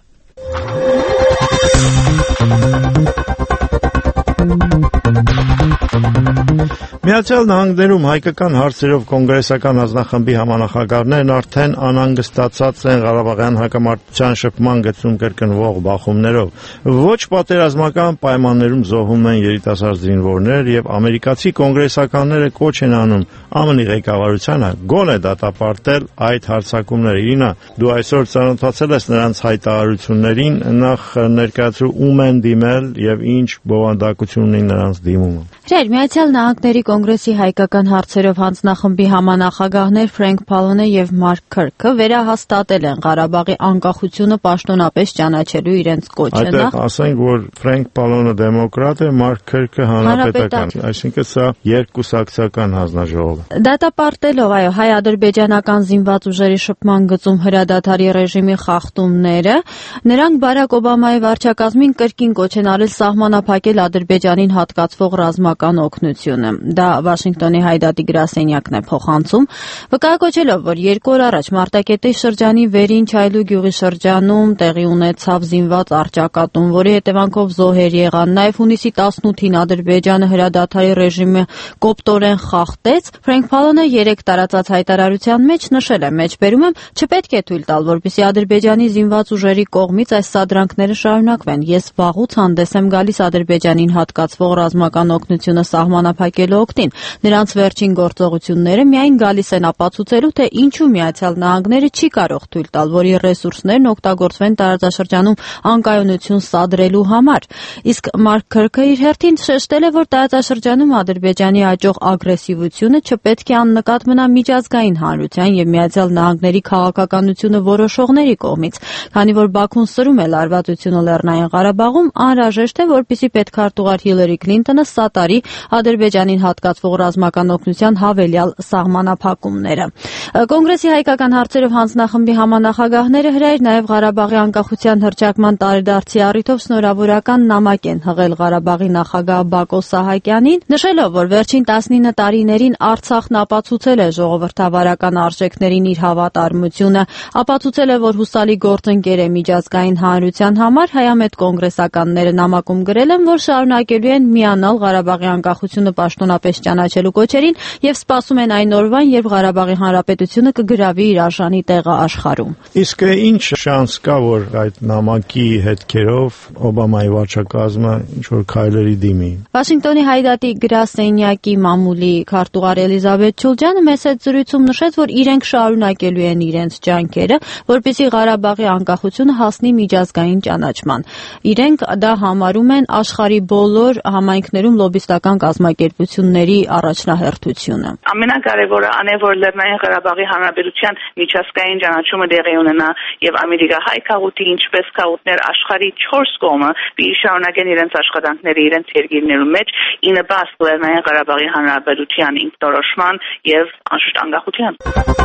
Միացյալ Նահանգներում հայկական հարցերով կոնգրեսական հանձնախմբի համանախագահներն արդեն անհանգստացած են Ղարաբաղյան հակամարտության շփման գծում կրկնվող բախումներով։ Ոչ պատերազմական պայմաններում զոհում են երիտասարդ զինվորներ եւ ամերիկացի կոնգրեսականները կոչ են անում ԱՄՆ-ի ղեկավարությանը գոնե դատապարտել այդ հարձակումները։ Իրինա, դու այսօր ծանոթացել ես նրանց հայտարարություններին, նախ ներկայացրու ում են դիմել եւ ինչ բովանդակություն ունի նրանց դիմումը։ Հրեր, Միացյալ Նահանգների կոնգրեսի հայկական հարցերով հանձնախմբի համանախագահներ Ֆրենկ Փալոնը եւ Մարկ Քըրքը վերահաստատել են Ղարաբաղի անկախությունը պաշտոնապես ճանաչելու իրենց կոչը։ Այդտեղ ասենք, որ Ֆրենկ Փալոնը դեմոկրատ է, Մարկ Քըրքը հանրապետական, այսինքն սա երկուսակցական հանձնաժողով է։ Դատապարտելով այո հայ-ադրբեջանական զինված ուժերի շփման գծում հրադադարի ռեժիմի խախտումները, նրանք Բարակ Օբամայի վարչակազմին կրկին կոչ են արել սահմանափակել Ադրբեջանին հատկացվող ռազմական օգնությունը։ Դա Վաշինգտոնի հայդատի գրասենյակն է փոխանցում, վկայակոչելով, որ երկու օր առաջ Մարտակերտի շրջանի Վերին Չայլու գյուղի շրջանում տեղի ունեցավ զինված առճակատում, որի հետևանքով զոհեր եղան։ Նաև հունիսի տասնութին Ադրբեջանը հրադադարի ռեժիմը կոպտորեն խախտեց։ Ֆրենկ Փալոնը երեք տարածած հայտարարության մեջ նշել է. «Մեջբերում եմ, չպետք է թույլ տալ, որպեսզի Ադրբեջանի զինված ուժերի կողմից այս սադրանքները շարունակվեն։ Ես վաղուց հանդես եմ գալիս Ադրբեջանին հատկացվող ռազմական օգնությունը սահմանափակելու օգտին։ Նրանց վերջին գործողությունները միայն գալիս են ապացուցելու, թե ինչու Միացյալ Նահանգները չի կարող թույլ տալ, որ իր ռեսուրսներն օգտագործվեն տարածաշրջանում անկայունություն սադրելու համար»։ Իսկ Մարկ Քըրքը իր հերթին շեշտել է, որ տարածաշրջանում Ադրբեջանի աճող ագրեսիվությունը չպետք է աննկատ մնա միջազգային հանրության եւ Միացյալ Նահանգների քաղաքականությունը որոշողների կողմից, քանի որ Բաքուն սրում է լարվածությունը Լեռնային Ղարաբաղում, անհրաժեշտ է, որպեսզի պետքարտուղար Հիլարի Քլինտոնը սատարի Ադրբեջանին հատկացվող ռազմական օգնության հավելյալ սահմանափակումները։ Կոնգրեսի հայկական հարցերով հանձնախմբի համանախագահները հրայր նաև Ղարաբաղի անկախության հռչակման տարեդարձի առիթով շնորհավորական նամակ են հղել Ղարաբաղի նախագահ Բակո Սահակյանին, նշելով, որ վերջին տասնինը տարիներին Արցախն ապացուցել է ժողովրդավարական արժեքներին իր հավատարմությունը, ապացուցել է, որ հուսալի գործընկեր է միջազգային հանրության համար։ Հայամետ կոնգրեսականները նամակում գրել են, որ շարունակելու են միանալ Ղարաբաղի անկախությունը պաշտոնապես ճանաչելու կոչերին եւ սպասում են այն օրվան, երբ Ղարաբաղի հանրապետությունը կգրավի իր արժանի տեղը աշխարհում։ Իսկ ինչ շանս կա, որ այդ նամակի հետքերով Օբամայի վարչակազմը ինչ որ քայլերի դիմի։ Վաշինգտոնի հայդատի գրասենյակի մամուլի քարտուղար Էլիզաբեթ Չուլջյանը մեծ զրույցում նշեց, որ իրենք շարունակելու են իրենց ջանքերը, որպեսզի Ղարաբաղի անկախությունը հասնի միջազգային ճանաչման։ Իրենք դա համարում են աշխարհի բոլոր համայնքներում լոբիստական կազմակերպությունների առաջնահերթությունը։ Ամենակարևորը անե որ Լեռնային Ղարաբաղի Հանրապետության միջազգային ճանաչումը տեղի ունենա եւ ամերիկահայ քաղուտի ինչպես քաղուտներ աշխարհի չորս կողմը պիտի շարունակեն իրենց աշխատանքները իրենց երկիրներում մեջ ի նպաստ Լեռնային Ղարաբաղի Հանրապետության ինքնորոշման եւ անշուշտ անկախության։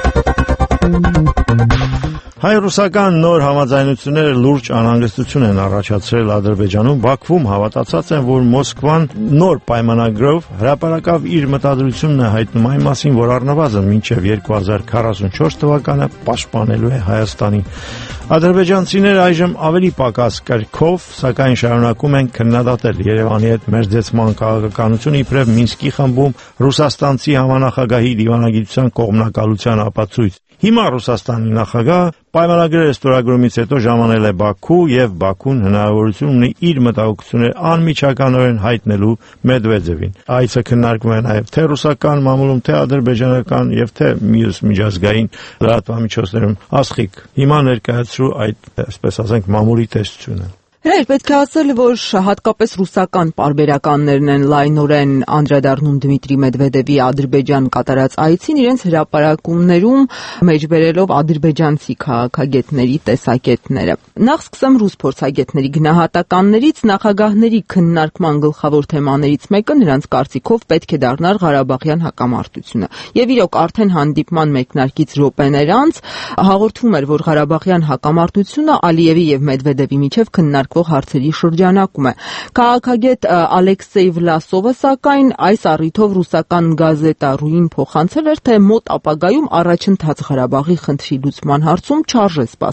Հայ-ռուսական նոր համաձայնությունները լուրջ անհանգստություն են առաջացրել Ադրբեջանում։ Բաքվում հավատացած են, որ Մոսկվան նոր պայմանագրով հրապարակավ իր մտադրությունն է հայտնում այն մասին, որ առնվազն մինչև երկու հազար քառասունչորս թվականը պաշտպանելու է Հայաստանին։ Ադրբեջանցիները այժմ ավելի պակաս կրքով, սակայն շարունակում են քննադատել Երևանի հետ մերձեցման քաղաքականությունը իբրև Մինսկի խմբում ռուսաստանցի համանախագահի դիվանագիտության կողմնակալության ապացույց։ Հիմա Ռուսաստանի նախագահը պայմանագրերը ստորագրումից հետո ժամանել է Բաքու եւ Բաքուն հնարավորություն ունի իր մտահոգությունները անմիջականորեն հայտնելու Մեդվեդևին։ Այցը քննարկվում է նաեւ թե ռուսական մամուլում, թե ադրբեջանական եւ թե մյուս միջազգային լրատվամիջոցներում։ Աստղիկ, հիմա ներկայացրու այդ, այսպես ասենք, մամուլի տեսությունը։ Հրեր, պետք է ասել, որ հատկապես ռուսական պարբերականներն են լայնորեն անդրադառնում Դմիտրի Մեդվեդևի Ադրբեջան կատարած այցին, իրենց հրապարակումներում մեջբերելով ադրբեջանցի քաղաքագետների տեսակետները։ Նախ սկսեմ ռուս փորձագետների գնահատականներից, նախագահների քննարկման գլխավոր թեմաներից մեկը նրանց կարծիքով պետք է դառնար Ղարաբաղյան հակամարտությունը։ Եվ իրոք արդեն հանդիպման մեկնարկից րոպեներ անց հաղորդվում էր, որ Ղարաբաղյան հակամարտությունը Ալիևի եւ Մեդվեդևի միջև քննարկվում հարցերի շրջանակում է։ Քաղաքագետ Ալեքսեյ Վլասովը սակայն այս առիթով ռուսական գազետա Ռուին փոխանցել էր, թե մոտ ապագայում առաջընթաց Ղարաբաղի խնդրի լուծման հարցում չարժե սպասել։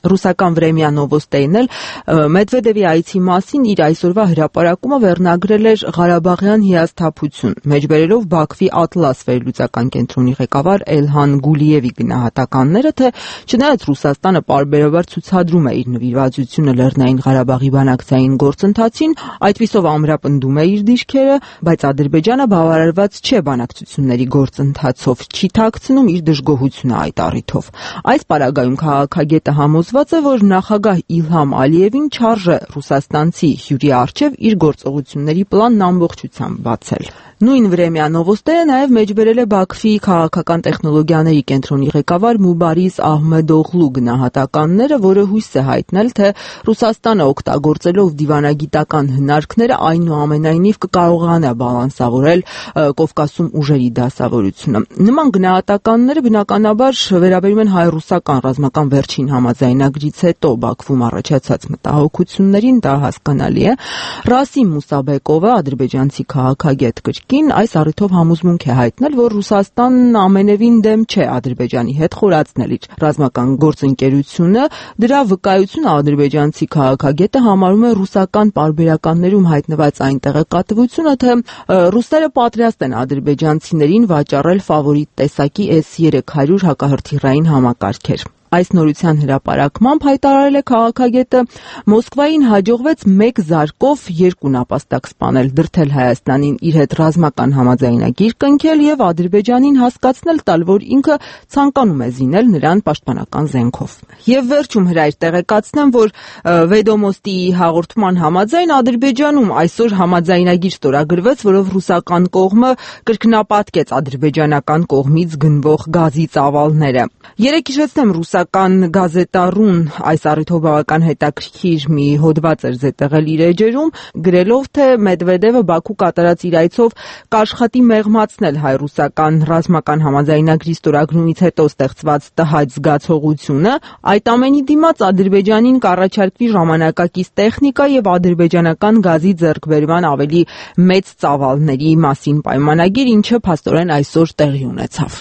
Ռուսական Vremya Novosti-ն էլ Մեդվեդևի այցի մասին իր այսօրվա հրապարակումը վերնագրել էր Ղարաբաղյան հիասթափություն, մեջբերելով Բաքվի Ատլաս վերլուծական կենտրոնի ղեկավար Էլհան Գուլիևի գնահատականները, թե չնայած Ռուսաստանը պարբերաբար ցուցադրում է իր նվիրվածությունը Լեռնային Ղարաբաղի բանակցային գործընթացին, այդպիսով ամրապնդում է իր դիրքերը, բայց Ադրբեջանը բավարարված չէ բանակցությունների գործընթացով, չի թաքցնում իր դժգոհությունը այդ առիթով։ Այս պարագայում քաղաքագետը համոզված է, որ նախագահ Իլհամ Ալիևին չարժե ռուսաստանցի հյուրի առջև իր գործողությունների պլանն ամբողջությամբ բացել։ Նույն Vremya Novosti-ը նաև մեջբերել է Բաքվի քաղաքական տեխնոլոգիաների կենտրոնի ղեկավար Մուբարիս Ահմեդօղլու գնահատականները, որը հույս է հայտնել, թե Ռուսաստանը օգտագործելով դիվանագիտական հնարքները այնուամենայնիվ կկարողանա բալանսավորել Կովկասում ուժերի դասավորությունը։ Նման գնահատականները բնականաբար վերաբերում են հայ-ռուսական ռազմական վերջին համաձայնագրից հետո Բաքվում առաջացած մտահոգություններին, դա հասկանալի է։ Ռասիմ Մուսաբեկովը, ադրբեջանցի քաղաքագետ այս առիթով համոզմունք է հայտնել, որ Ռուսաստանն ամենևին դեմ չէ Ադրբեջանի հետ խորացնել իր ռազմական գործընկերությունը, դրա վկայությունը ադրբեջանցի քաղաքագետը համարում է ռուսական պարբերականներում հայտնված այն տեղեկատվությունը, թե ռուսները պատրաստ են ադրբեջանցիներին վաճառել ֆավորիտ տեսակի էս երեք հարյուր հակահրթիռային համակարգեր։ Այս նորության հրապարակմամբ հայտարարել է քաղաքագետը, Մոսկվային հաջողվեց մեկ զարկով երկու նապաստակ սպանել, դրդել Հայաստանին իր հետ ռազմական համաձայնագիր կնքել եւ Ադրբեջանին հասկացնել տալ, որ ինքը ցանկանում է զինել նրան պաշտպանական զենքով։ Եվ վերջում հրայր տեղեկացնեմ, որ Վեդոմոստիի հաղորդման համաձայն Ադրբեջանում այսօր համաձայնագիր ստորագրվեց, որով ռուսական կողմը կրկնապատկեց ադրբեջանական կողմից գնվող գազի ծավալները։ Երեք հիշեցնեմ, ռուսական գազետարուն այս առիթով բավական հետաքրքիր մի հոդված էր զետեղել իր էջերում, գրելով, թե Մեդվեդևը Բաքու կատարած իր այցով կաշխատի մեղմացնել հայ-ռուսական ռազմական համաձայնագրի ստորագրումից հետո ստեղծված տհաճ զգացողությունը, այդ ամենի դիմաց Ադրբեջանին կառաջարկվի ժամանակակից տեխնիկա եւ ադրբեջանական գազի ձեռքբերման ավելի մեծ ծավալների մասին պայմանագիր, ինչը փաստորեն այսօր տեղի ունեցավ։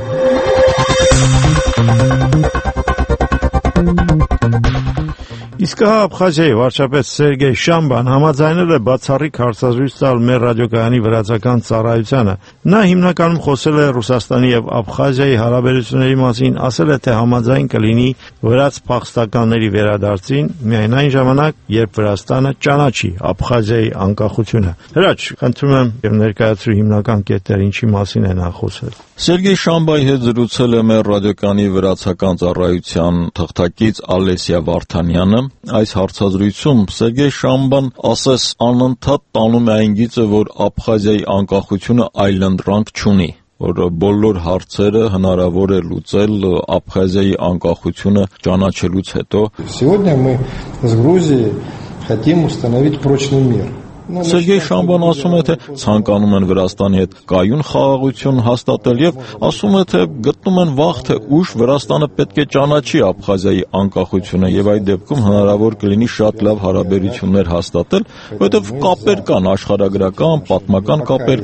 Իսկ հա Աբխազիայի վարչապետ Սերգեյ Շամբան համաձայնել է բացառիկ հարցազրույց տալ մեր ռադիոկայանի վրացական ծառայությանը։ Նա հիմնականում խոսել է Ռուսաստանի եւ Աբխազիայի հարաբերությունների մասին, ասել է, թե համաձայն կլինի վրաց փախստականների վերադարձին միայն այն ժամանակ, երբ Վրաստանը ճանաչի Աբխազիայի անկախությունը։ Հրաչ, խնդրում եմ եւ ներկայացրու հիմնական կետերը, ինչի մասին է նա խոսել։ Սերգեյ Շամբայի հետ զրուցել է մեր ռադիոկայանի վրացական ծառայության թղթակից Ալեսիա Վարդանյանը։ Այս հարցազրույցում Սերգեյ Շամբան ասես անընդհատ տանում է այն գիծը, որ Աբխազիայի անկախությունը այլընտրանք չունի, որ բոլոր հարցերը հնարավոր է լուծել Աբխազիայի անկախությունը ճանաչելուց հետո։ Сегодня мы с Грузией хотим установить прочный мир. Սերգեյ Շամբան ասում է, թե ցանկանում են Վրաստանի հետ կայուն խաղաղություն հաստատել եւ ասում է, թե գտնում են վաղ թե ուշ Վրաստանը պետք է ճանաչի Աբխազիայի անկախությունը եւ այդ դեպքում հնարավոր կլինի շատ լավ հարաբերություններ հաստատել, որովհետեւ կապեր կան, աշխարհագրական, պատմական կապեր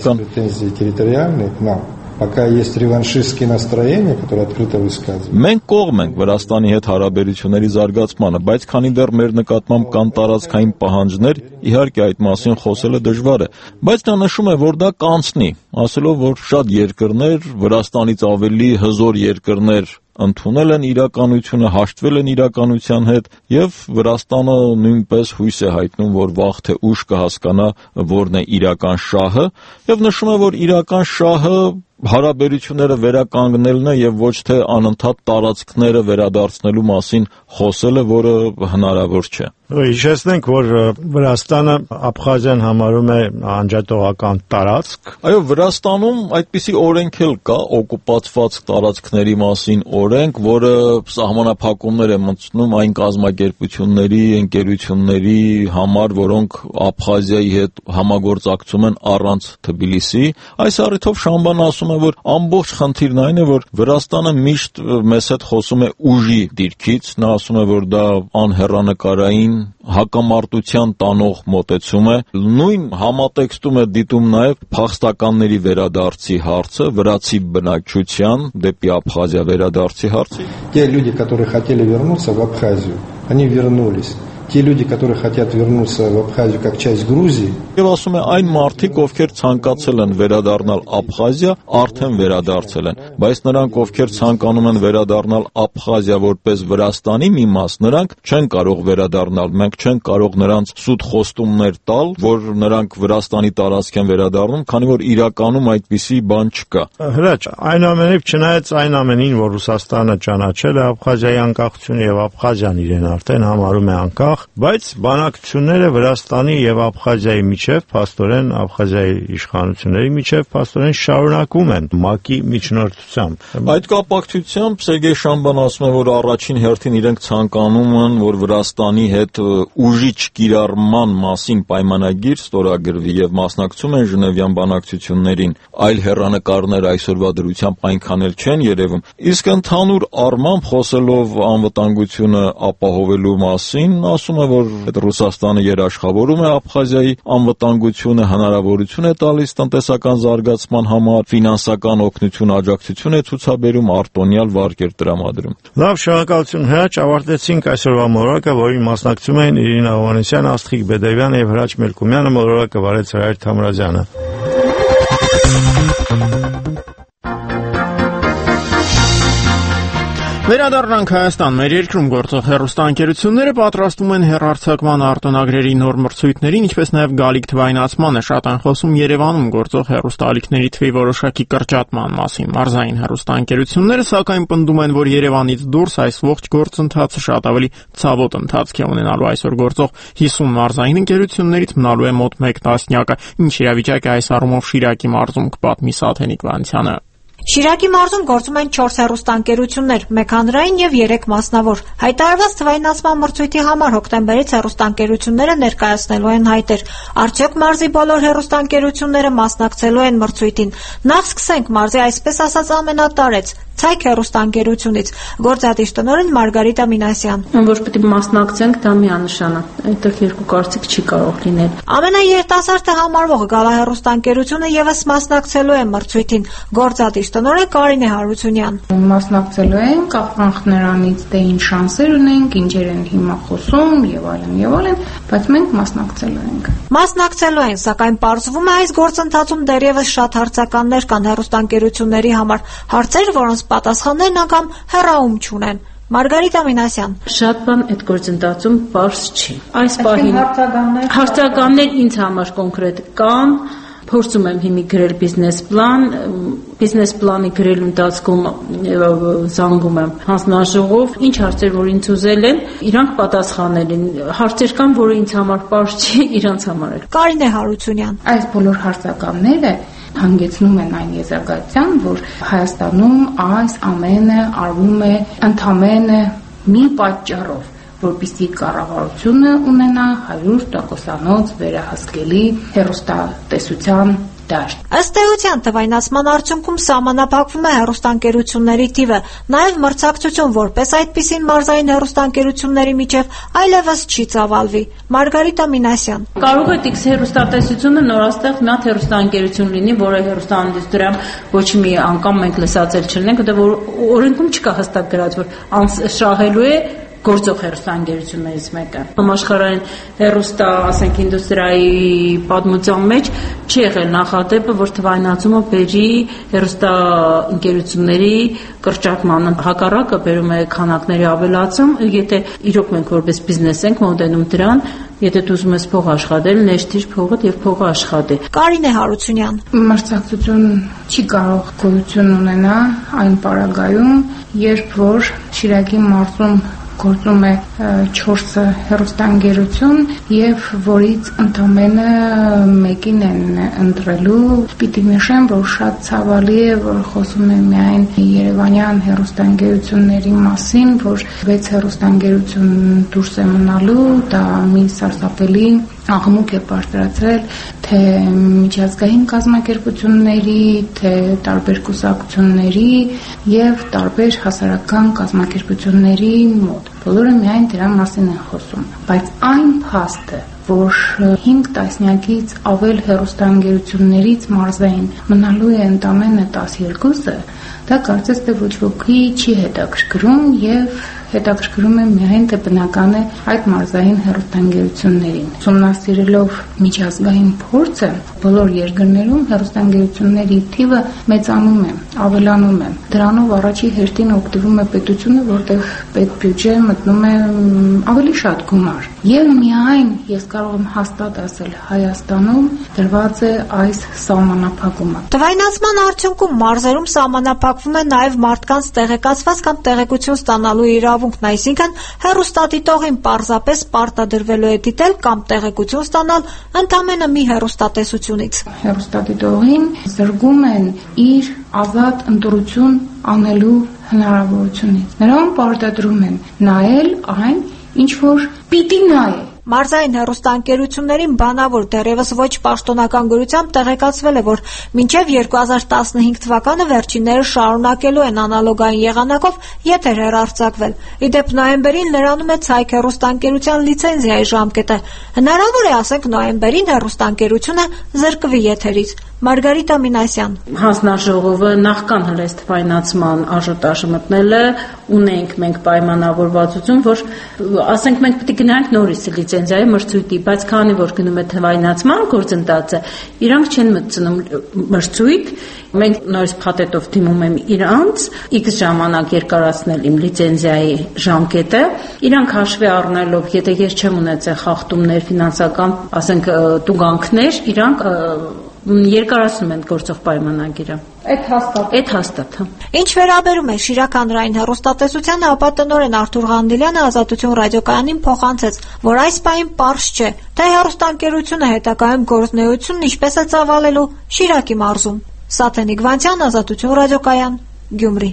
կան։ Пока есть реваншистские настроения, которые открыто высказывают. Մենք կողմ ենք Վրաստանի հետ հարաբերությունների զարգացմանը, բայց քանի դեռ մեր նկատմամբ կան տարածքային պահանջներ, իհարկե այդ մասին խոսելը դժվար է, բայց նա նշում է, որ դա կանցնի, ասելով, որ շատ երկրներ, Վրաստանից ավելի հզոր երկրներ ընդունել են իրականությունը, հաշտվել են իրականության հետ եւ Վրաստանը նույնպես հույս է հայտնում, որ վաղ թե ուշ կհասկանա որն է իրական շահը եւ նշում է, որ իրական շահը հարաբերությունները վերականգնելն է եւ ոչ թե անընդհատ տարածքները վերադարձնելու մասին խոսելը, որը հնարավոր չէ։ Հիշեցնենք, որ Վրաստանը Աբխազիան համարում է անջատողական տարածք։ Այո, Վրաստանում այդպիսի օրենք էլ կա, օկուպացված տարածքների մասին օրենք, որը սահմանափակումներ է մտցնում այն կազմակերպությունների, ընկերությունների համար, որոնք Աբխազիայի հետ համագործակցում են առանց Թբիլիսի։ Այս առիթով Շամբան ասում է, որ ամբողջ խնդիրն այն է, որ Վրաստանը միշտ մեզ հետ խոսում է ուժի դիրքից, նա ասում է, որ դա անհեռանկարային հակամարտության տանող մոտեցում է։ Նույն համատեքստում է դիտում նաև փախստականների վերադարձի հարցը, վրացի բնակչության դեպի Աբխազիա վերադարձի հարցը։ Те люди, которые хотели вернуться в Абхазию, они вернулись. Те люди, которые хотят вернуться в Абхазию как часть Грузии, Եվ ասում է այն մարդիկ, ովքեր ցանկացել են վերադառնալ Աբխազիա, արդեն վերադարձել են, բայց նրանք, ովքեր ցանկանում են վերադառնալ Աբխազիա որպես Վրաստանի մի մաս, նրանք չեն կարող վերադառնալ։ Մենք չենք կարող նրանց սուտ խոստումներ տալ, որ նրանք Վրաստանի տարածք են վերադառնում, քանի որ իրականում այդպիսի բան չկա։ Հրաչ, այնուամենայնիվ չնայած այն ամենին, որ Ռուսաստանը ճանաչել է Աբխազիայի անկախությունը եւ Աբխազիան իրեն արդեն համարում է անկախ, բայց բանակցությունները Վրաստանի եւ Աբխազիայի միջև փաստորեն Աբխազիայի իշխանությունների միջև փաստորեն շարունակում են ՄԱԿ-ի միջնորդությամբ։ Այդ կապակցությամբ Սերգեյ Շամբան ասում է, որ առաջին հերթին իրենք ցանկանում են, որ Վրաստանի հետ ուժի չկիրառման մասին պայմանագիր ստորագրվի եւ մասնակցում են Ժնևյան բանակցություններին։ Այլ հեռանկարներ այսօրվա դրությամբ այնքան էլ չեն երևում։ Իսկ ընդհանուր առմամբ խոսելով անվտանգությունը ապահովելու մասին, ասում է, որ Ռուսաստանը երաշխավորում է Աբխազիայի անվտանգությունը, հնարավորություն է տալիս տնտեսական զարգացման համար, ֆինանսական օգնություն, աջակցություն է ցուցաբերում, արտոնյալ վարկեր տրամադրում։ Լավ, շնորհակալություն Հրաչ, ավարտեցինք այսօրվա մոլորակը, որին մասնակցում էին Իրինա Հովհաննիսյանը, Աստղիկ Բեդևյանը եւ Հրաչ Մելքումյանը, մոլորակը վարեց Հրայր Թամրազյանը։ Վերադառնանք Հայաստան, մեր երկրում գործող հեռուստաընկերությունները պատրաստվում են հեռարձակման արտոնագրերի նոր մրցույթներին, ինչպես նաև գալիք թվայնացմանը, շատ են խոսում Երևանում գործող հեռուստաալիքների թվի որոշակի կրճատման մասին։ Մարզային հեռուստաընկերությունները սակայն պնդում են, որ Երևանից դուրս այս ողջ գործընթացը շատ ավելի ցավոտ ընթացք է ունենալու։ Այսօր գործող հիսուն մարզային ընկերություններից մնալու է մոտ մեկ տասնյակը, ինչ իրավիճակ է այս առումով Շիրակի մարզում, կպատմի Սաթենիկ Վանցյանը։ Շիրակի մարզում գործում են չորս հեռուստաընկերություններ, մեկ հանրային եւ երեք մասնավոր։ Հայտարարված թվայնացման մրցույթի համար հոկտեմբերից հեռուստաընկերությունները ներկայացնելու են հայտեր։ Արդյոք մարզի բոլոր հեռուստաընկերությունները մասնակցելու են մրցույթին։ Նախ սկսենք մարզի այսպես ասած ամենատարեց Ցայք հեռուստաընկերությունից, գործադիր տնօրեն Մարգարիտա Մինասյան։ Որ պետք է մասնակցենք, դա միանշան է։ Այդտեղ երկու կարծիք չի կարող լինել։ Ամենաերիտասարդը համարվող Գալա հեռուստաընկերությունը եւս մասնակցելու է մրցույթին։ Գործադիր տնօրեն Կարինե Հարությունյան։ Մասնակցելու են, կախված նրանից, թե ինչ շանսեր ունենք, ինչեր են հիմա խոսում եւ այլն եւ այլն, բայց մենք մասնակցելու ենք։ Մասնակցելու են, սակայն պարզվում է այս գործընթացում դեռևս շատ հարցականներ կան հեռուստաընկերությունների համար, հարցեր, որոնց պատասխաններն անգամ հեռաում չունեն։ Մարգարիտա Մինասյան։ Շատ բան այդ գործընթացում պարզ չի։ Այս պահին հարցականներ ինձ համար կոնկրետ կան, փորձում եմ հիմի գրել բիզնես պլան, բիզնես պլանի գրելու ընթացքում զանգում եմ հանձնաժողով, ինչ հարցեր որ ինձ ուզել են, իրանք պատասխանել են։ Հարցեր կան, որը ինձ համար պարզ չի, իրանց համար էլ։ Կարինե Հարությունյան։ Այս բոլոր հարցականները հանգեցնում են այն եզրակացության, որ Հայաստանում այս ամենը արվում է ընդամենը մի պատճառով, որպեսզի կառավարությունը ունենա հարյուր տոկոսանոց վերահսկելի հեռուստատեսության դաշտ։ Ըստ էության թվայնացման արդյունքում սահմանափակվում է հեռուստաընկերությունների թիվը, նաև մրցակցություն որպես այդպիսին մարզային հեռուստաընկերությունների միջև այլևս չի ծավալվի։ Մարգարիտա Մինասյան։ Կարող է X հեռուստատեսությունը նորաստեղ մի հատ հեռուստաընկերություն լինի, որը հեռուստաինդուստրիայում ոչ մի անգամ մենք լսածել չլինենք, դա որ օրենքում չկա հստակ գրած, որ շահելու է գործող հեռուստաընկերություններից մեկը։ Համաշխարհային հեռուստա, ասենք, ինդուստրիայի պատմության մեջ չի եղել նախադեպը, որ թվայնացումը բերի հեռուստաընկերությունների կրճատմանը։ Հակառակը բերում է քանակների ավելացում, եթե իրոք մենք որպես բիզնես ենք մոտենում դրան, եթե դու ուզում ես փող աշխատել, ներդիր փողդ եւ փողը աշխատի։ Կարինե Հարությունյան։ Մրցակցություն չի կարող գոյություն ունենա այն պարագայում, երբ որ Շիրակի մարզում գործում է չորս հեռուստաընկերություն եւ որից ընդամենը մեկին են ընտրելու։ Պիտի նշեմ, որ շատ ցավալի է, որ խոսում եմ միայն երևանյան հեռուստաընկերությունների մասին, որ վեց հեռուստաընկերություն դուրս է մնալու, դա մի սարսափելի աղմուկ է բարձրացրել թե միջազգային կազմակերպությունների, թե տարբեր կուսակցությունների եւ տարբեր հասարակական կազմակերպությունների մոտ։ Բոլորը միայն դրա մասին են խոսում, բայց այն փաստը, որ հինգ տասնյակից ավել հեռուստաընկերություններից մարզային մնալու է ընդամենը տասներկուսը, դա կարծես թե ոչ ոքի չի հետաքրքրում եւ հետաքրքրում է միայն թե բնական է այդ մարզային հեռուստաընկերություններին։ Ուսումնասիրելով միջազգային փորձը, բոլոր երկրներում հեռուստաընկերությունների թիվը մեծանում է, ավելանում է։ Դրանով առաջի հերթին օգտվում է պետությունը, որտեղ պետբյուջե մտնում է ավելի շատ գումար։ Եվ միայն, ես կարող եմ հաստատ ասել, Հայաստանում դրված է այս սահմանափակումը։ Թվայնացման արդյունքում մարզերում սահմանափակվում է նաև մարդկանց տեղեկացված կամ տեղեկություն ստանալու իրավունքն, այսինքն հեռուստադիտողին պարզապես պարտադրվելու է դիտել կամ տեղեկություն ստանալ ընդամենը մի հեռուստատեսությունից։ Հեռուստադիտողին զրկում են իր ազատ ընտրություն անելու հնարավորությունից։ Նրան պարտադրում են նայել այն, ինչ որ պիտի նայե։ Մարզային հեռուստաընկերություններին բանավոր դեռևս ոչ պաշտոնական գրությամբ տեղեկացվել է, որ մինչև երկու հազար տասնհինգ թվականը վերջիններս շարունակելու են անալոգային եղանակով եթեր հեռարձակվել։ Ի դեպ նոյեմբերին լրանում է ցայք հեռուստաընկերության լիցենզիայի ժամկետը։ Հնարավոր է, ասենք, նոյեմբերին հեռուստաընկերությունը զրկվի եթերից։ Մարգարիտա Մինասյան հանձնաժողովը նախքան հենց թվայնացման աժոտաժը մտնել է, ունենք մենք պայմանավորվածություն, որ ասենք մենք պետք է գնանք նորից լիցենզիայի մրցույթի, բայց քանի որ գնում է թվայնացման գործընթացը, իրանք չեն մտցնում մրցույթ, մենք նորից փաթեթով դիմում եմ իրանց, X ժամանակ երկարացնել իմ լիցենզիայի ժամկետը, իրանք հաշվի առնելով, եթե ես չեմ ունեցել խախտումներ, ֆինանսական, ասենք տուգանքներ, իրանք երկարացնում են գործող պայմանագիրը։ Այդ հաստատ։ Այդ հաստատ, հա։ Ինչ վերաբերում է Շիրակ հանրային հեռուստատեսությանը, ապա տնօրեն Արթուր Ղանդիլյանը Ազատություն ռադիոկայանին փոխանցեց, որ այս պահին պարզ չէ, թե հեռուստաընկերությունը հետագայում գործունեությունն ինչպես է ծավալելու Շիրակի մարզում։ Սաթենիկ Վանցյան, Ազատություն ռադիոկայան, Գյումրի։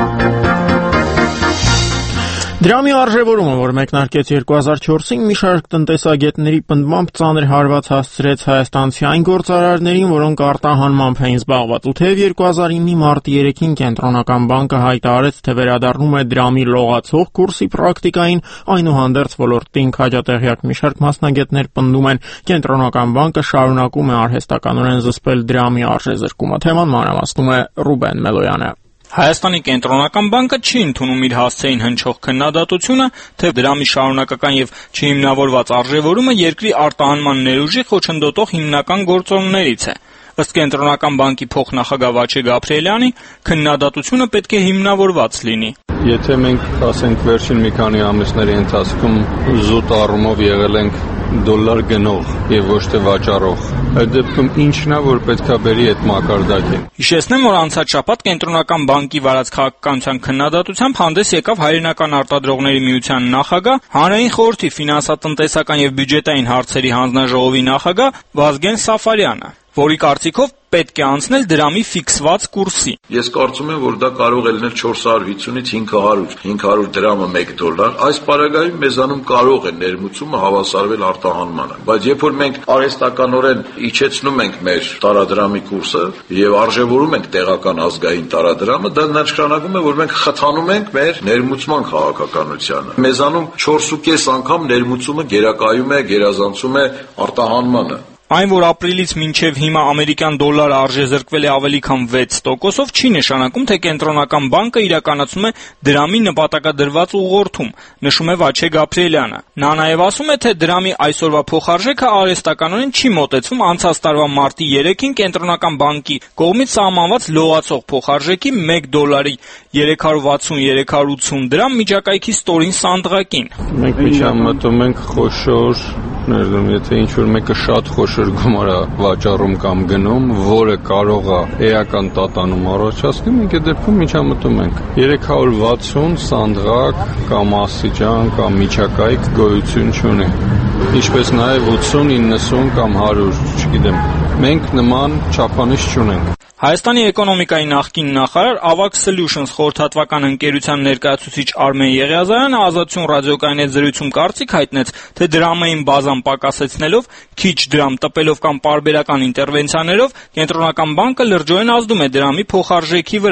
Դրամի արժևորումը, որ մեկնարկեց երկու հազար չորսին, մի շարք տնտեսագետների պնդմամբ ծանր հարված հասցրեց հայաստանցի այն գործարարներին, որոնք արտահանմամբ էին զբաղված։ Ու թեև երկու հազար իննի մարտի երեքին Կենտրոնական բանկը հայտարարեց, թե վերադառնում է դրամի լողացող կուրսի պրակտիկային, այնուհանդերձ ոլորտին քաջատեղյակ մի շարք մասնագետներ պնդում են, Կենտրոնական բանկը շարունակում է արհեստականորեն զսպել դրամի արժեզրկումը։ Թեման մանրամասնում է Ռուբեն Մելոյանը։ Հայաստանի կենտրոնական բանկը չի ընդունում իր հասցեին հնչող քննադատությունը, թե դրամի շարունակական եւ չհիմնավորված արժևորումը երկրի արտահանման ներուժի խոչընդոտող հիմնական գործոններից է։ Ըստ Կենտրոնական բանկի փոխնախագահ Վաչե Գաբրիելյանի, քննադատությունը պետք է հիմնավորված լինի։ Եթե մենք, ասենք, վերջին մի քանի ամիսների ընթացքում զուտ առումով եղել ենք դոլար գնող եւ ոչ թե վաճառող, այդ դեպքում ինչն է, որ պետքա բերի այդ մակարդակին։ Հիշեցնեմ, որ անցած շաբաթ Կենտրոնական բանկի վարած քաղաքականության քննադատությամբ հանդես եկավ Հայրենական արտադրողների միության նախագահ, Հանրային խորհրդի ֆինանսատնտեսական եւ բյուջետային հարցերի հանձնաժողովի նախագահ Վազգեն Սաֆարյանը, որի կարծիքով պետք է անցնել դրամի ֆիքսված կուրսի։ Ես կարծում եմ, որ դա կարող է լինել չորս հարյուր հիսունից հինգ հարյուր, հինգ հարյուր դրամը մեկ դոլար։ Այս պարագայում մեզանում կարող է ներմուծումը հավասարվել արտահանմանը, բայց երբ որ մենք արհեստականորեն իջեցնում ենք մեր տարադրամի կուրսը եւ արժևորում ենք տեղական ազգային տարադրամը, դա նշանակում է, որ մենք խթանում ենք մեր ներմուծման քաղաքականությանը։ Մեզանում չորս ու կես անգամ ներմուծումը գերակայում է, գերազանցում է արտահանմանը։ Այն, որ ապրիլից մինչև հիմա ամերիկյան դոլարը արժեզրկվել է ավելի քան վեց տոկոսով, չի նշանակում, թե Կենտրոնական բանկը իրականացնում է դրամի նպատակադրված ուղղորդում, նշում է Վաչե Գաբրիելյանը։ Նա նաև ասում է, թե դրամի այսօրվա փոխարժեքը արհեստականորեն չի մոտեցվում անցած տարվա մարտի երեքին Կենտրոնական բանկի կողմից սահմանված լողացող փոխարժեքի մեկ դոլարի երեք հարյուր վաթսուն երեք հարյուր ութսուն դրամ միջակայքի ստորին սանդղակին։ Մենք միջամտում ենք խոշոր ներդրում, եթե ինչ-որ մեկը շատ խոշոր գումար է վաճառում կամ գնում, որը կարող է էական տատանում առաջացնել, մենք այդ դեպքում միջամտում ենք։ երեք հարյուր վաթսուն սանդղակ կամ աստիճան կամ միջակայք գոյություն չունի։ Ինչպես նաև ութսուն, իննսուն կամ հարյուր, չգիտեմ։ Մենք նման չափանիշ չունենք։ Հայաստանի էկոնոմիկայի նախկին նախարար Avak Solutions խորհրդատվական ընկերության ներկայացուցիչ Արմեն Եղիազարյանը Ազատություն ռադիոկայանի հետ զրույցում կարծիք հայտնեց, թե դրամային բազան պակասեցնելով, քիչ դրամ տպելով կամ պարբերական ինտերվենցիաներով Կենտրոնական բանկը լրջորեն ազդում է դրամի փոխարժեքի վրա։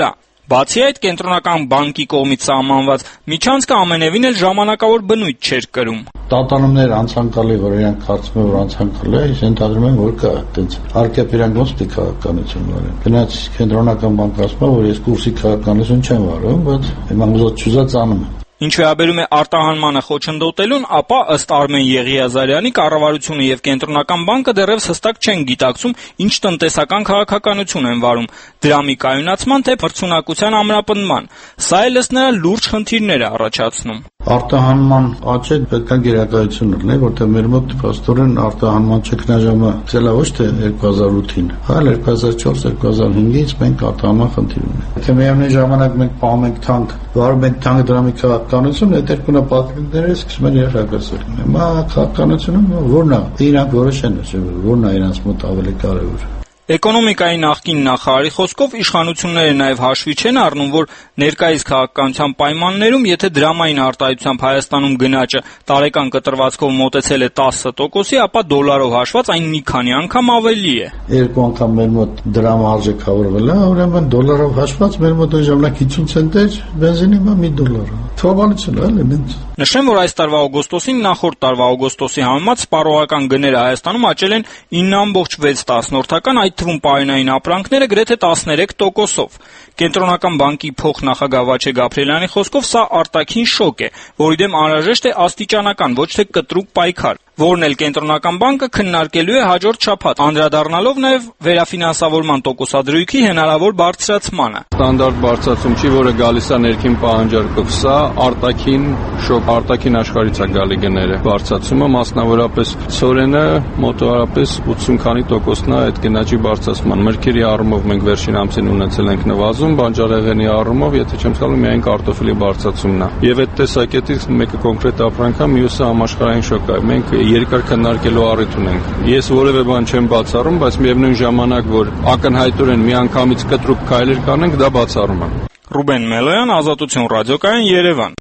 Բացի այդ, կենտրոնական բանկի կողմից սահմանված միջանցքը ամենևին էլ ժամանակավոր բնույթ չէր կրում։ Տատանումներ անցանկալի, որ իրանք կարծում են, որ անցանկալի է, ես ընդհանրում եմ, որ կա այդպես արկեփ իրանք ոնց պիտի քաղաքականություն վարեն։ Գնաց կենտրոնական բանկ ասում է, որ ես կուրսի քաղաքականություն չեմ վարում, բայց հիմա ուզած չուզած անում եմ։ Ինչ վերաբերում է արտահանմանը խոչընդոտելուն, ապա ըստ Արմեն Եղիազարյանի կառավարությունը եւ կենտրոնական բանկը դեռևս հստակ չեն գիտակցում, ինչ տնտեսական քաղաքականություն են վարում՝ դրամի կայունացման թե փրկունակության ամրապնդման։ Սա էլ ըստ նրա լուրջ խնդիրներ է առաջացնում։ Արտահանման աճը պետք է գերակայություն լինի, որտեղ մեր մոտ փաստորեն արտահանման ճգնաժամը ցելա ոչ թե երկու հազար ութին, այլ երկու հազար չորս երկու հազար հինգից մենք արտահանման խնդիր ունենք։ Եթե միևնույն ժամանակ մենք պահում ենք թանկ, վարում ենք թանկ դրամի քաղաքականություն, այդ երկու նպատակները սկսում են երախակասել։ Հիմա քաղաքականությունը ո՞րն է։ Իրանք որոշեն, ո՞րն է իրանց մոտ ավելի կարևոր։ Էկոնոմիկայի նախկին նախարարի խոսքով իշխանությունները նաև հաշվի չեն առնում, որ ներկայիս քաղաքականության պայմաններում, եթե դրամային արտահայտությամբ Հայաստանում գնաճը տարեկան կտրվածքով մոտեցել է տասը տոկոսի, ապա դոլարով հաշված այն մի քանի անգամ ավելի է։ Երկու անգամ մեր մոտ դրամը արժեքավորվել է, ուրեմն դոլարով հաշված մեր մոտ այն ժամանակ հիսուն ցենտ էր, բենզինի մա մի դոլար։ Թվականություն է, էլի։ Նշեմ, որ այս տարվա օգոստոսին նախորդ տարվա օգոստոսի համեմատ սպառողական գները Հայաստանում աճել են ինը ամբողջ վեց տասնորդական, այդ թվում պարենային ապրանքները գրեթե տասներեք տոկոսով։ Կենտրոնական բանկի փոխնախագահ Վաչե Գաբրիելյանի խոսքով սա արտաքին շոկ է, որի դեմ անհրաժեշտ է աստիճանական, ոչ թե կտրուկ պայքար, որն էլ կենտրոնական բանկը քննարկելու է հաջորդ շաբաթ, անդրադառնալով նաև վերաֆինանսավորման տոկոսադրույքի հնարավոր բարձրացմանը։ Ստանդարտ բարձրացում չի, որը գալիս է ներքին պահանջարկով, սա արտաքին շոկ, արտաքին աշխարհից է գալի գները բարձրացումը, մասնավորապես սորենը մոտավորապես ութսուն քանի տոկոսն է այդ գնաճի բարձրացման։ Մրգերի առումով մենք վերջին ամսին ունեցել ենք նվազում, բանջարեղենի առումով, եթե չեմ սխալվում, միայն կարտոֆիլի բարձրացումն է։ Եվ այդ տեսակետից մեկը կոնկրետ ապրանք է, մյուսը համաշխարհային շոկ է։ Մենք երկար քննարկելու առիթ ունենք։ Ես որևէ բան չեմ բացառում, բայց միևնույն ժամանակ, որ ակնհայտորեն միանգամից կտրուկ քայլեր կանենք, դա բացառում եմ։ Ռուբեն Մելոյան, Ազատություն ռադիոկայան, Երևան։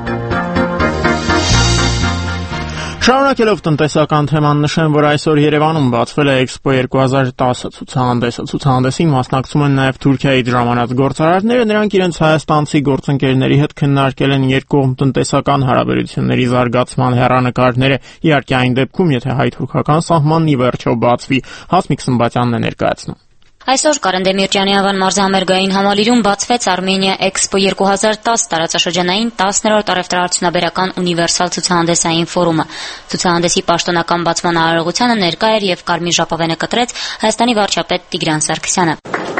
Շարունակելով տնտեսական թեման նշեմ, որ այսօր Երևանում բացվել է Էքսպո երկու հազար տասը ցուցահանդեսը։ Ցուցահանդեսին մասնակցում են նաև Թուրքիայից ժամանած գործարարները, նրանք իրենց հայաստանցի գործընկերների հետ քննարկել են երկկողմ տնտեսական հարաբերությունների զարգացման հեռանկարները, իհարկե այն դեպքում, եթե հայ-թուրքական սահմանն ի վերջո բացվի։ Հասմիկ Սմբատյանն է ներկայացնում։ Այսօր Կարեն Դեմիրճյանի անվան մարզահամերգային համալիրում բացվեց Armenia Expo երկու հազար տասը տարածաշրջանային տասներորդ առևտրաարդյունաբերական ունիվերսալ ցուցահանդեսային ֆորումը։ Ցուցահանդեսի պաշտոնական բացման արարողությանը ներկա էր եւ կարմիր ժապավենը կտրեց Հայաստանի վարչապետ Տիգրան Սարգսյանը։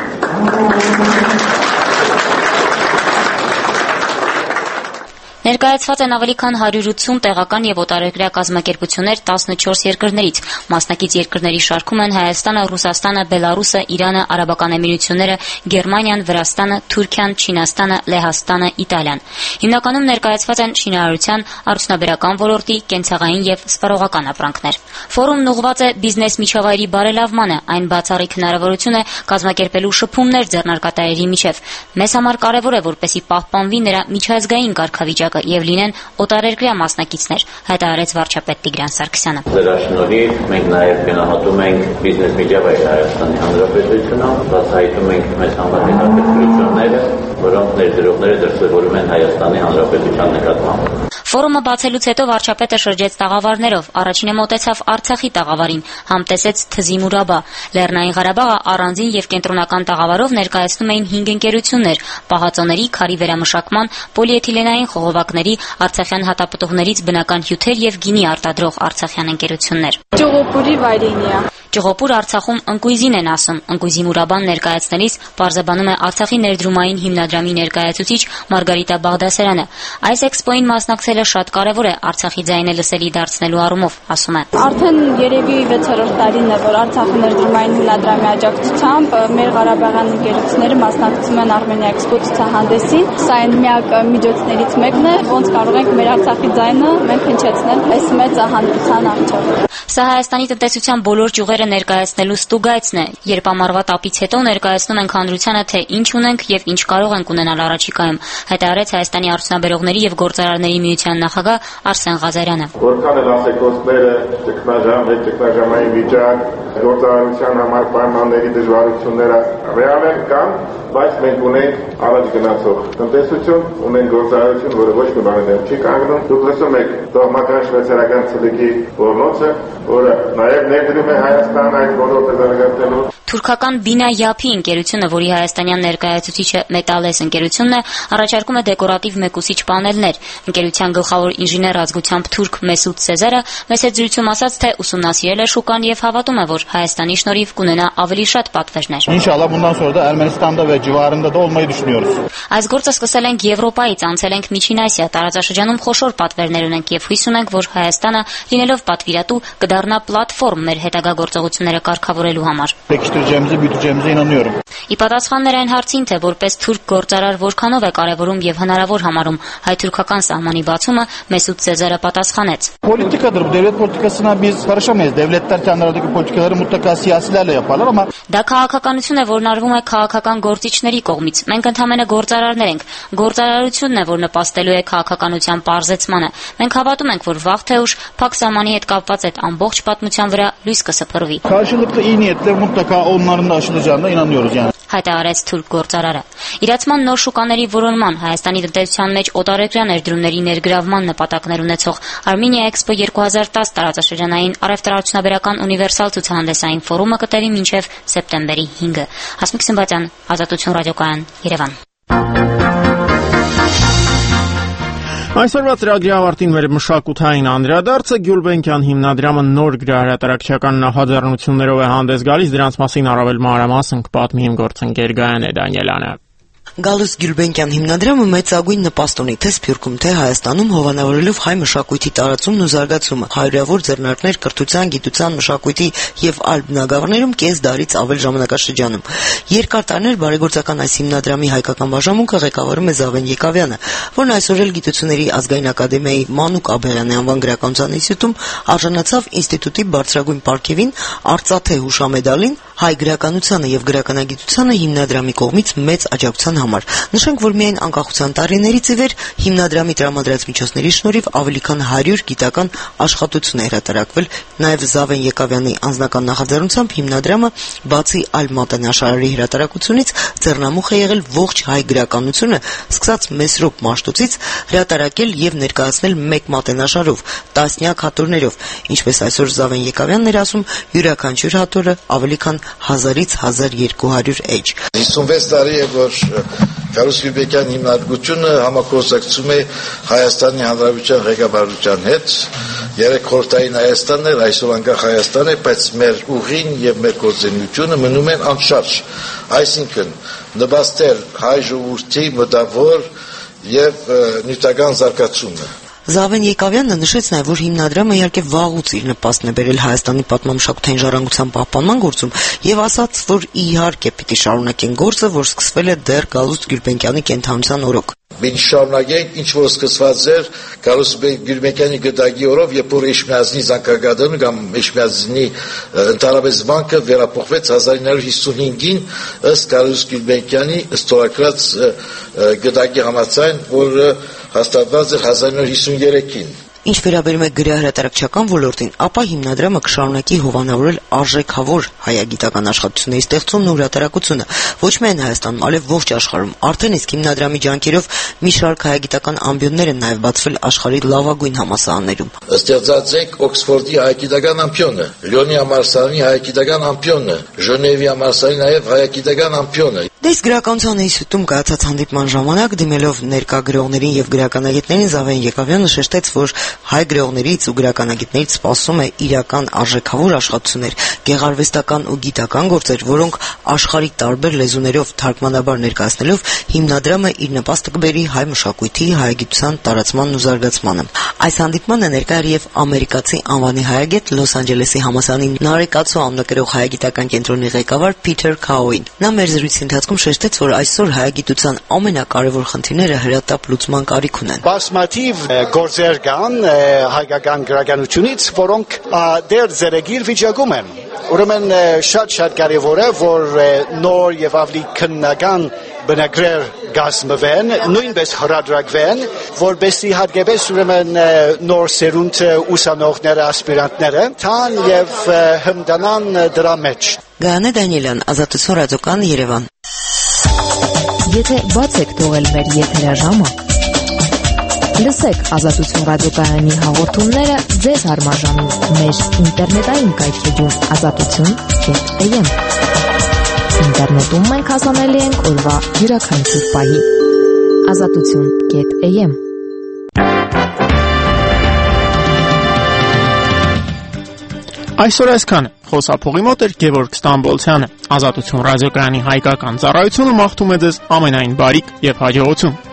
Ներկայացված են ավելի քան հարյուր ութսուն տեղական եւ օտարերկրյա կազմակերպություններ տասնչորս երկրներից։ Մասնակից երկրների շարքում են Հայաստանը, Ռուսաստանը, Բելարուսը, Իրանը, Արաբական Էմիրությունները, Գերմանիան, Վրաստանը, Թուրքիան, Չինաստանը, Լեհաստանը, Իտալիան։ Հիմնականում ներկայացված են շինարարության, արդյունաբերական ոլորտի, կենցաղային եւ սպառողական ապրանքներ։ Ֆորումն ուղղված է բիզնես միջավայրի բարելավմանը, այն բացառիկ հնարավորություն է կազմակերպելու շփումներ ձեռնարկատերերի միջև։ Մեզ համար կարեւոր է, որպեսզի պահպանվի նրա միջազգային կարգավիճակը եւ լինեն օտարերկրյա մասնակիցներ, հայտարարեց վարչապետ Տիգրան Սարգսյանը։ Դրա շնորհիվ մենք նաեւ գնահատում ենք բիզնես միջավայրը Հայաստանի Հանրապետությունում, բացահայտում ենք մեզ համար հետաքրքրությունները, որոնք ներդրողները դրսևորում են Հայաստանի Հանրապետության նկատմամբ։ Ֆորումը բացելուց հետո վարչապետը շրջեց տաղավարներով, առաջինը մոտեցավ Արցախի տաղավարին, համտեսեց թզի Մուրաբա։ Լեռնային Ղարաբաղը առանձին եւ կենտրոնական տաղավարով ներկայացնում էին հինգ ընկերություններ՝ պահածոների, քարի վերամշակման, պոլիէթիլենային խողովակների, արցախյան հատապտուղներից բնական հյութեր եւ գինի արտադրող արցախյան ընկերություններ։ Ճյուղոպուրի վայրենիա Ճյուղոպուր Արցախում ընկույզին են ասում։ Ընկույզի Մուրաբան ներկայացնելիս պարզաբանում է Արցախի ներդրումային հիմնադրամի ներկայացուցիչ Մարգարիտա Բաղդասարյանը։ Այս էքսպոին մասնակցելը շատ կարևոր է Արցախի ձայնը լսելի դարձնելու առումով, ասում է։ Արդեն երևի վեցերորդ տարին է, որ Արցախի ներդրումային հիմնադրամի աջակցությամբ մեր ղարաբաղյան ընկերությունները մասնակցում են Armenia Expo ցուցահանդեսին։ Սա այն միակ միջոցներից մեկն է, ոնց կարող ենք մեր Արցախի ձայնը մենք հնչեցնել այս մեծ հանդիսան առջև։ Սա Հայաստանի տնտեսության բոլոր ճյուղերը գաղափարները ներկայացնելու ստուգայցն է, երբ ամառվա տապից հետո ներկայացնում ենք հանրությանը, թե ինչ ունենք եւ ինչ կարող ենք ունենալ առաջիկայում, հայտարարեց Հայաստանի արդյունաբերողների եւ գործարարների միության նախագահ Արսեն Ղազարյանը։ Որքան էլ ասեկոսները, ճգնաժամ, հետճգնաժամային վիճակ, գործարարության համար պայմանների դժվարությունները ռեալ կան, բայց մենք ունենք առաջ գնացող տնտեսություն, ունենք գործարարություն, որը ոչ մի բանի դեմ չի կանգնում։ Դուք լսում եք տոհմական շվեյցարական ցլիկի որոնոցը, որը նաև ներդրում է Հայաստան այդ ոլորտը զարգացնելու։ Թուրքական Bina Yapi ընկերությունը, որի հայաստանյան ներկայացուցիչը Metales ընկերությունն է, առաջարկում է դեկորատիվ մեկուսիչ պանելներ։ Ընկերության գլխավոր ինժեներ ազգությամբ թուրք Mesut Sezerը մեծ զրույցում ասաց, թե ուսումնասիրել է շուկան եւ հավատում է, որ Հայաստանի շնորհիվ կունենա ավելի շատ պատվերներ։ İnşallah bundan sonra da Ermenistan'da ve civarında da olmayı düşünüyoruz. Այս գործը սկսել ենք Եվրոպայից, անցել ենք Միջին Ասիա, տարածաշրջանում խոշոր պատվերներ ունենք եւ հույս ունենք, որ Հայաստանը, լինելով պատվիրատու, կդառնա պլատֆորմ մեր հետագա գործողությունները կարգավորելու համար։ Ի պատասխան նրան հարցին, թե որպես թուրք գործարար որքանով է կարևորում եւ հնարավոր համարում հայ-թուրքական սահմանի բացումը, Mesut Sezerը պատասխանեց. Politikadır, bu devlet politikasına biz karışamayız. Devletler kendi aradaki politikaları mutlaka siyasilerle yaparlar ama Դա քաղաքականություն է, որն արվում է քաղաքական գործիչների կողմից։ Մենք ընդհանրապես գործարարներ ենք։ Գործարարությունն է, որ նպաստելու է քաղաքականության պարզեցմանը։ Մենք հավատում ենք, որ վաղ թե ուշ փակ սահմանի հետ կապված այդ ամբողջ պատմության վրա լույս կսփռվի։ Karşılıklı iyi niyetle mutlaka onların da aşılacağına inanıyoruz yani. Հայտարարեց թուրք գործարարը։ Իրացման նոր շուկաների որոնման, Հայաստանի տնտեսության մեջ օտարերկրյա ներդրումների ներգրավման նպատակներ ունեցող Armenia Expo երկու հազար տասը տարածաշրջանային առևտրաարդյունաբերական ունիվերսալ ցուցահանդեսային ֆորումը կտևի մինչև սեպտեմբերի հինգը։ Հասմիկ Սմբատյան, Ազատություն ռադիոկայան, Երևան։ Այսօրվա ծրագրի ավարտին մեր մշակութային անդրադարձը Գյուլբենկյան հիմնադրամը նոր գրահրատարակչական նախաձեռնություններով է հանդես գալիս, դրանց մասին առավել մանրամասն կպատմի իմ գործընկեր Գայանե Դանիելյանը։ Գալուս Գյուլբենկյան հիմնադրամը մեծագույն նպաստ ունի թե Սփյուռքում, թե Հայաստանում հովանավորելով հայ մշակույթի տարածումն ու զարգացումը, հարյուրավոր ձեռնարկներ կրթության, գիտության, մշակույթի եւ այլ բնագավառներում կես դարից ավել ժամանակաշրջանում։ Երկար տարիներ բարեգործական այս հիմնադրամի հայկական բաժանմունքը ղեկավարում է Զավեն Եկավյանը, որն այսօր էլ Գիտությունների ազգային ակադեմիայի Մանուկ Աբերյանի անվան գրականության ինստիտուտում արժանացավ ինստիտուտի բարձրագույն պարգևին, արծաթե հուշամեդալին, հայ գրականությանը եւ գրականագիտությանը հիմնադրամի կողմից մեծ աջակցության համար։ Նշենք, որ միայն անկախության տարիներից ի վեր հիմնադրամի տրամադրած միջոցների շնորհիվ ավելի քան հարյուր գիտական աշխատություն է հրատարակվել, նաև Զավեն Եկավյանի անձնական նախաձեռնությամբ հիմնադրամը բացի այլ մատենաշարերի հրատարակությունից ձեռնամուխ է եղել ողջ հայ գրականությունը, սկսած Մեսրոպ Մաշտոցից հրատարակել եւ ներկայացնել մեկ մատենաշարով, տասնյակ հատորներով, ինչպես այսօր Զավեն Եկավյանն էր ասում, յուրաքանչյուր հատորը ավելի քան հազարից հազար երկու հարյուր էջ։ հիսունվեց տարի է, որ Գալուս Գյուլբենկյան հիմնադրամությունը համագործակցում է Հայաստանի Հանրապետության ղեկավարության հետ։ Երեք խորհրդային Հայաստանն էր, այսօր անկախ Հայաստան է, բայց մեր ուղին եւ մեր գործունեությունը մնում են անշարժ։ Այսինքն նպաստել հայ ժողովրդի մտավոր եւ նյութական զարգացումը։ Զավեն Եկավյանը նշեց նաև, որ հիմնադրամը իհարկե վաղուց իր նպաստն է բերել Հայաստանի պատմամշակութային ժառանգության պահպանման գործում եւ ասաց, որ իհարկե պիտի շարունակեն գործը, որ սկսվել է դեռ Գալուս Գյուլբենկյանի կենթանության օրոք։ Մենք շարունակենք ինչ որ սկսված էր Գալուս Գյուլբենկյանի գդագի օրով, երբ որ Էշմիածնի զանգակադանը կամ Էշմիածնի ընդհանրապես բանկը վերափոխվեց հազար ինը հարյուր հիսունհինգին ըստ Գալուս Գյուլբենկյանի ստորագրած գդագի համաձայն, որը հաստատված էր հազար ինը հարյուր հիսուներեքին։ Ինչ վերաբերում է գրահրատարակչական ոլորտին, ապա հիմնադրամը կշարունակի հովանավորել արժեքավոր հայագիտական աշխատությունների ստեղծումն ու հրատարակությունը ոչ միայն Հայաստանում, այլև ողջ աշխարհում։ Արդեն իսկ հիմնադրամի ջանքերով մի շարք հայագիտական ամբիոններ են նաև բացվել աշխարհի լավագույն համալսարաններում։ Ստեղծած ենք Օքսֆորդի հայագիտական ամբիոնը, Լյոնի համալսարանի հայագիտական ամբիոնը, Ժնևի համալսարանի նաև հայագիտական ամբիոնը։ Դες գրականության ինստիտուտում կայացած հանդիպման ժամանակ դիմելով ներկա գրողներին եւ գրականագետներին Զավեն Եկավյանը շեշտեց, որ հայ գրողներից ու գրականագետներից սպասում է իրական արժեքավոր աշխատություններ, գեղարվեստական ու գիտական գործեր, որոնք աշխարհի տարբեր լեզուներով թարգմանաբար ներկայացնելով հիմնադրամը իր նպաստը կբերի հայ մշակույթի, հայագիտության տարածմանն ու զարգացմանը։ Այս հանդիպմանը ներկա էր եւ ամերիկացի անվանի հայագետ Լոս Անջելեսի համալսարանի Նարեկացու անունագրող հայագիտական կենտրոնի ղեկավար Փիթեր Քաուին։ Նա մեր զրույցի ընթացքում շեշտեց, որ այսօր հայագիտության ամենակարևոր խնդիրները հրատապ լուծման կարիք ունեն։ Բազմաթիվ գործեր կան հայկական գրականությունից, որոնք դեռ ձեռագիր վիճակում են Ուրեմն շատ-շատ կարևոր է, որ նոր եւ ավելի քննական բնագրեր գազմվեն, նույնպես հրադրակվեն, որպեսզի հատկապես ուրեմն նոր սերունդ ուսանողները, ասպիրանտները տան եւ հմտանան դրա մեջ։ Գայանե Դանիելյան, Ազատություն ռադիոկան, Երևան։ Եթե բաց եք թողել մեր եթերաժամը, լսեք Ազատություն ռադիոկայանի հաղորդումները ձեզ հարմարժանում մեր ինտերնետային կայքեջում ազատություն կետ am։ Ինտերնետում մենք հասանելի ենք օրվա յուրաքանչյուր պահի։ ազատություն կետ am։ Այսօր այսքանը։ Խոսափողի մոտ էր Գևորգ Ստամբոլցյանը։ Ազատություն ռադիոկայանի հայկական ծառայությունը մաղթում է ձեզ ամենայն բարիք եւ հաջողություն։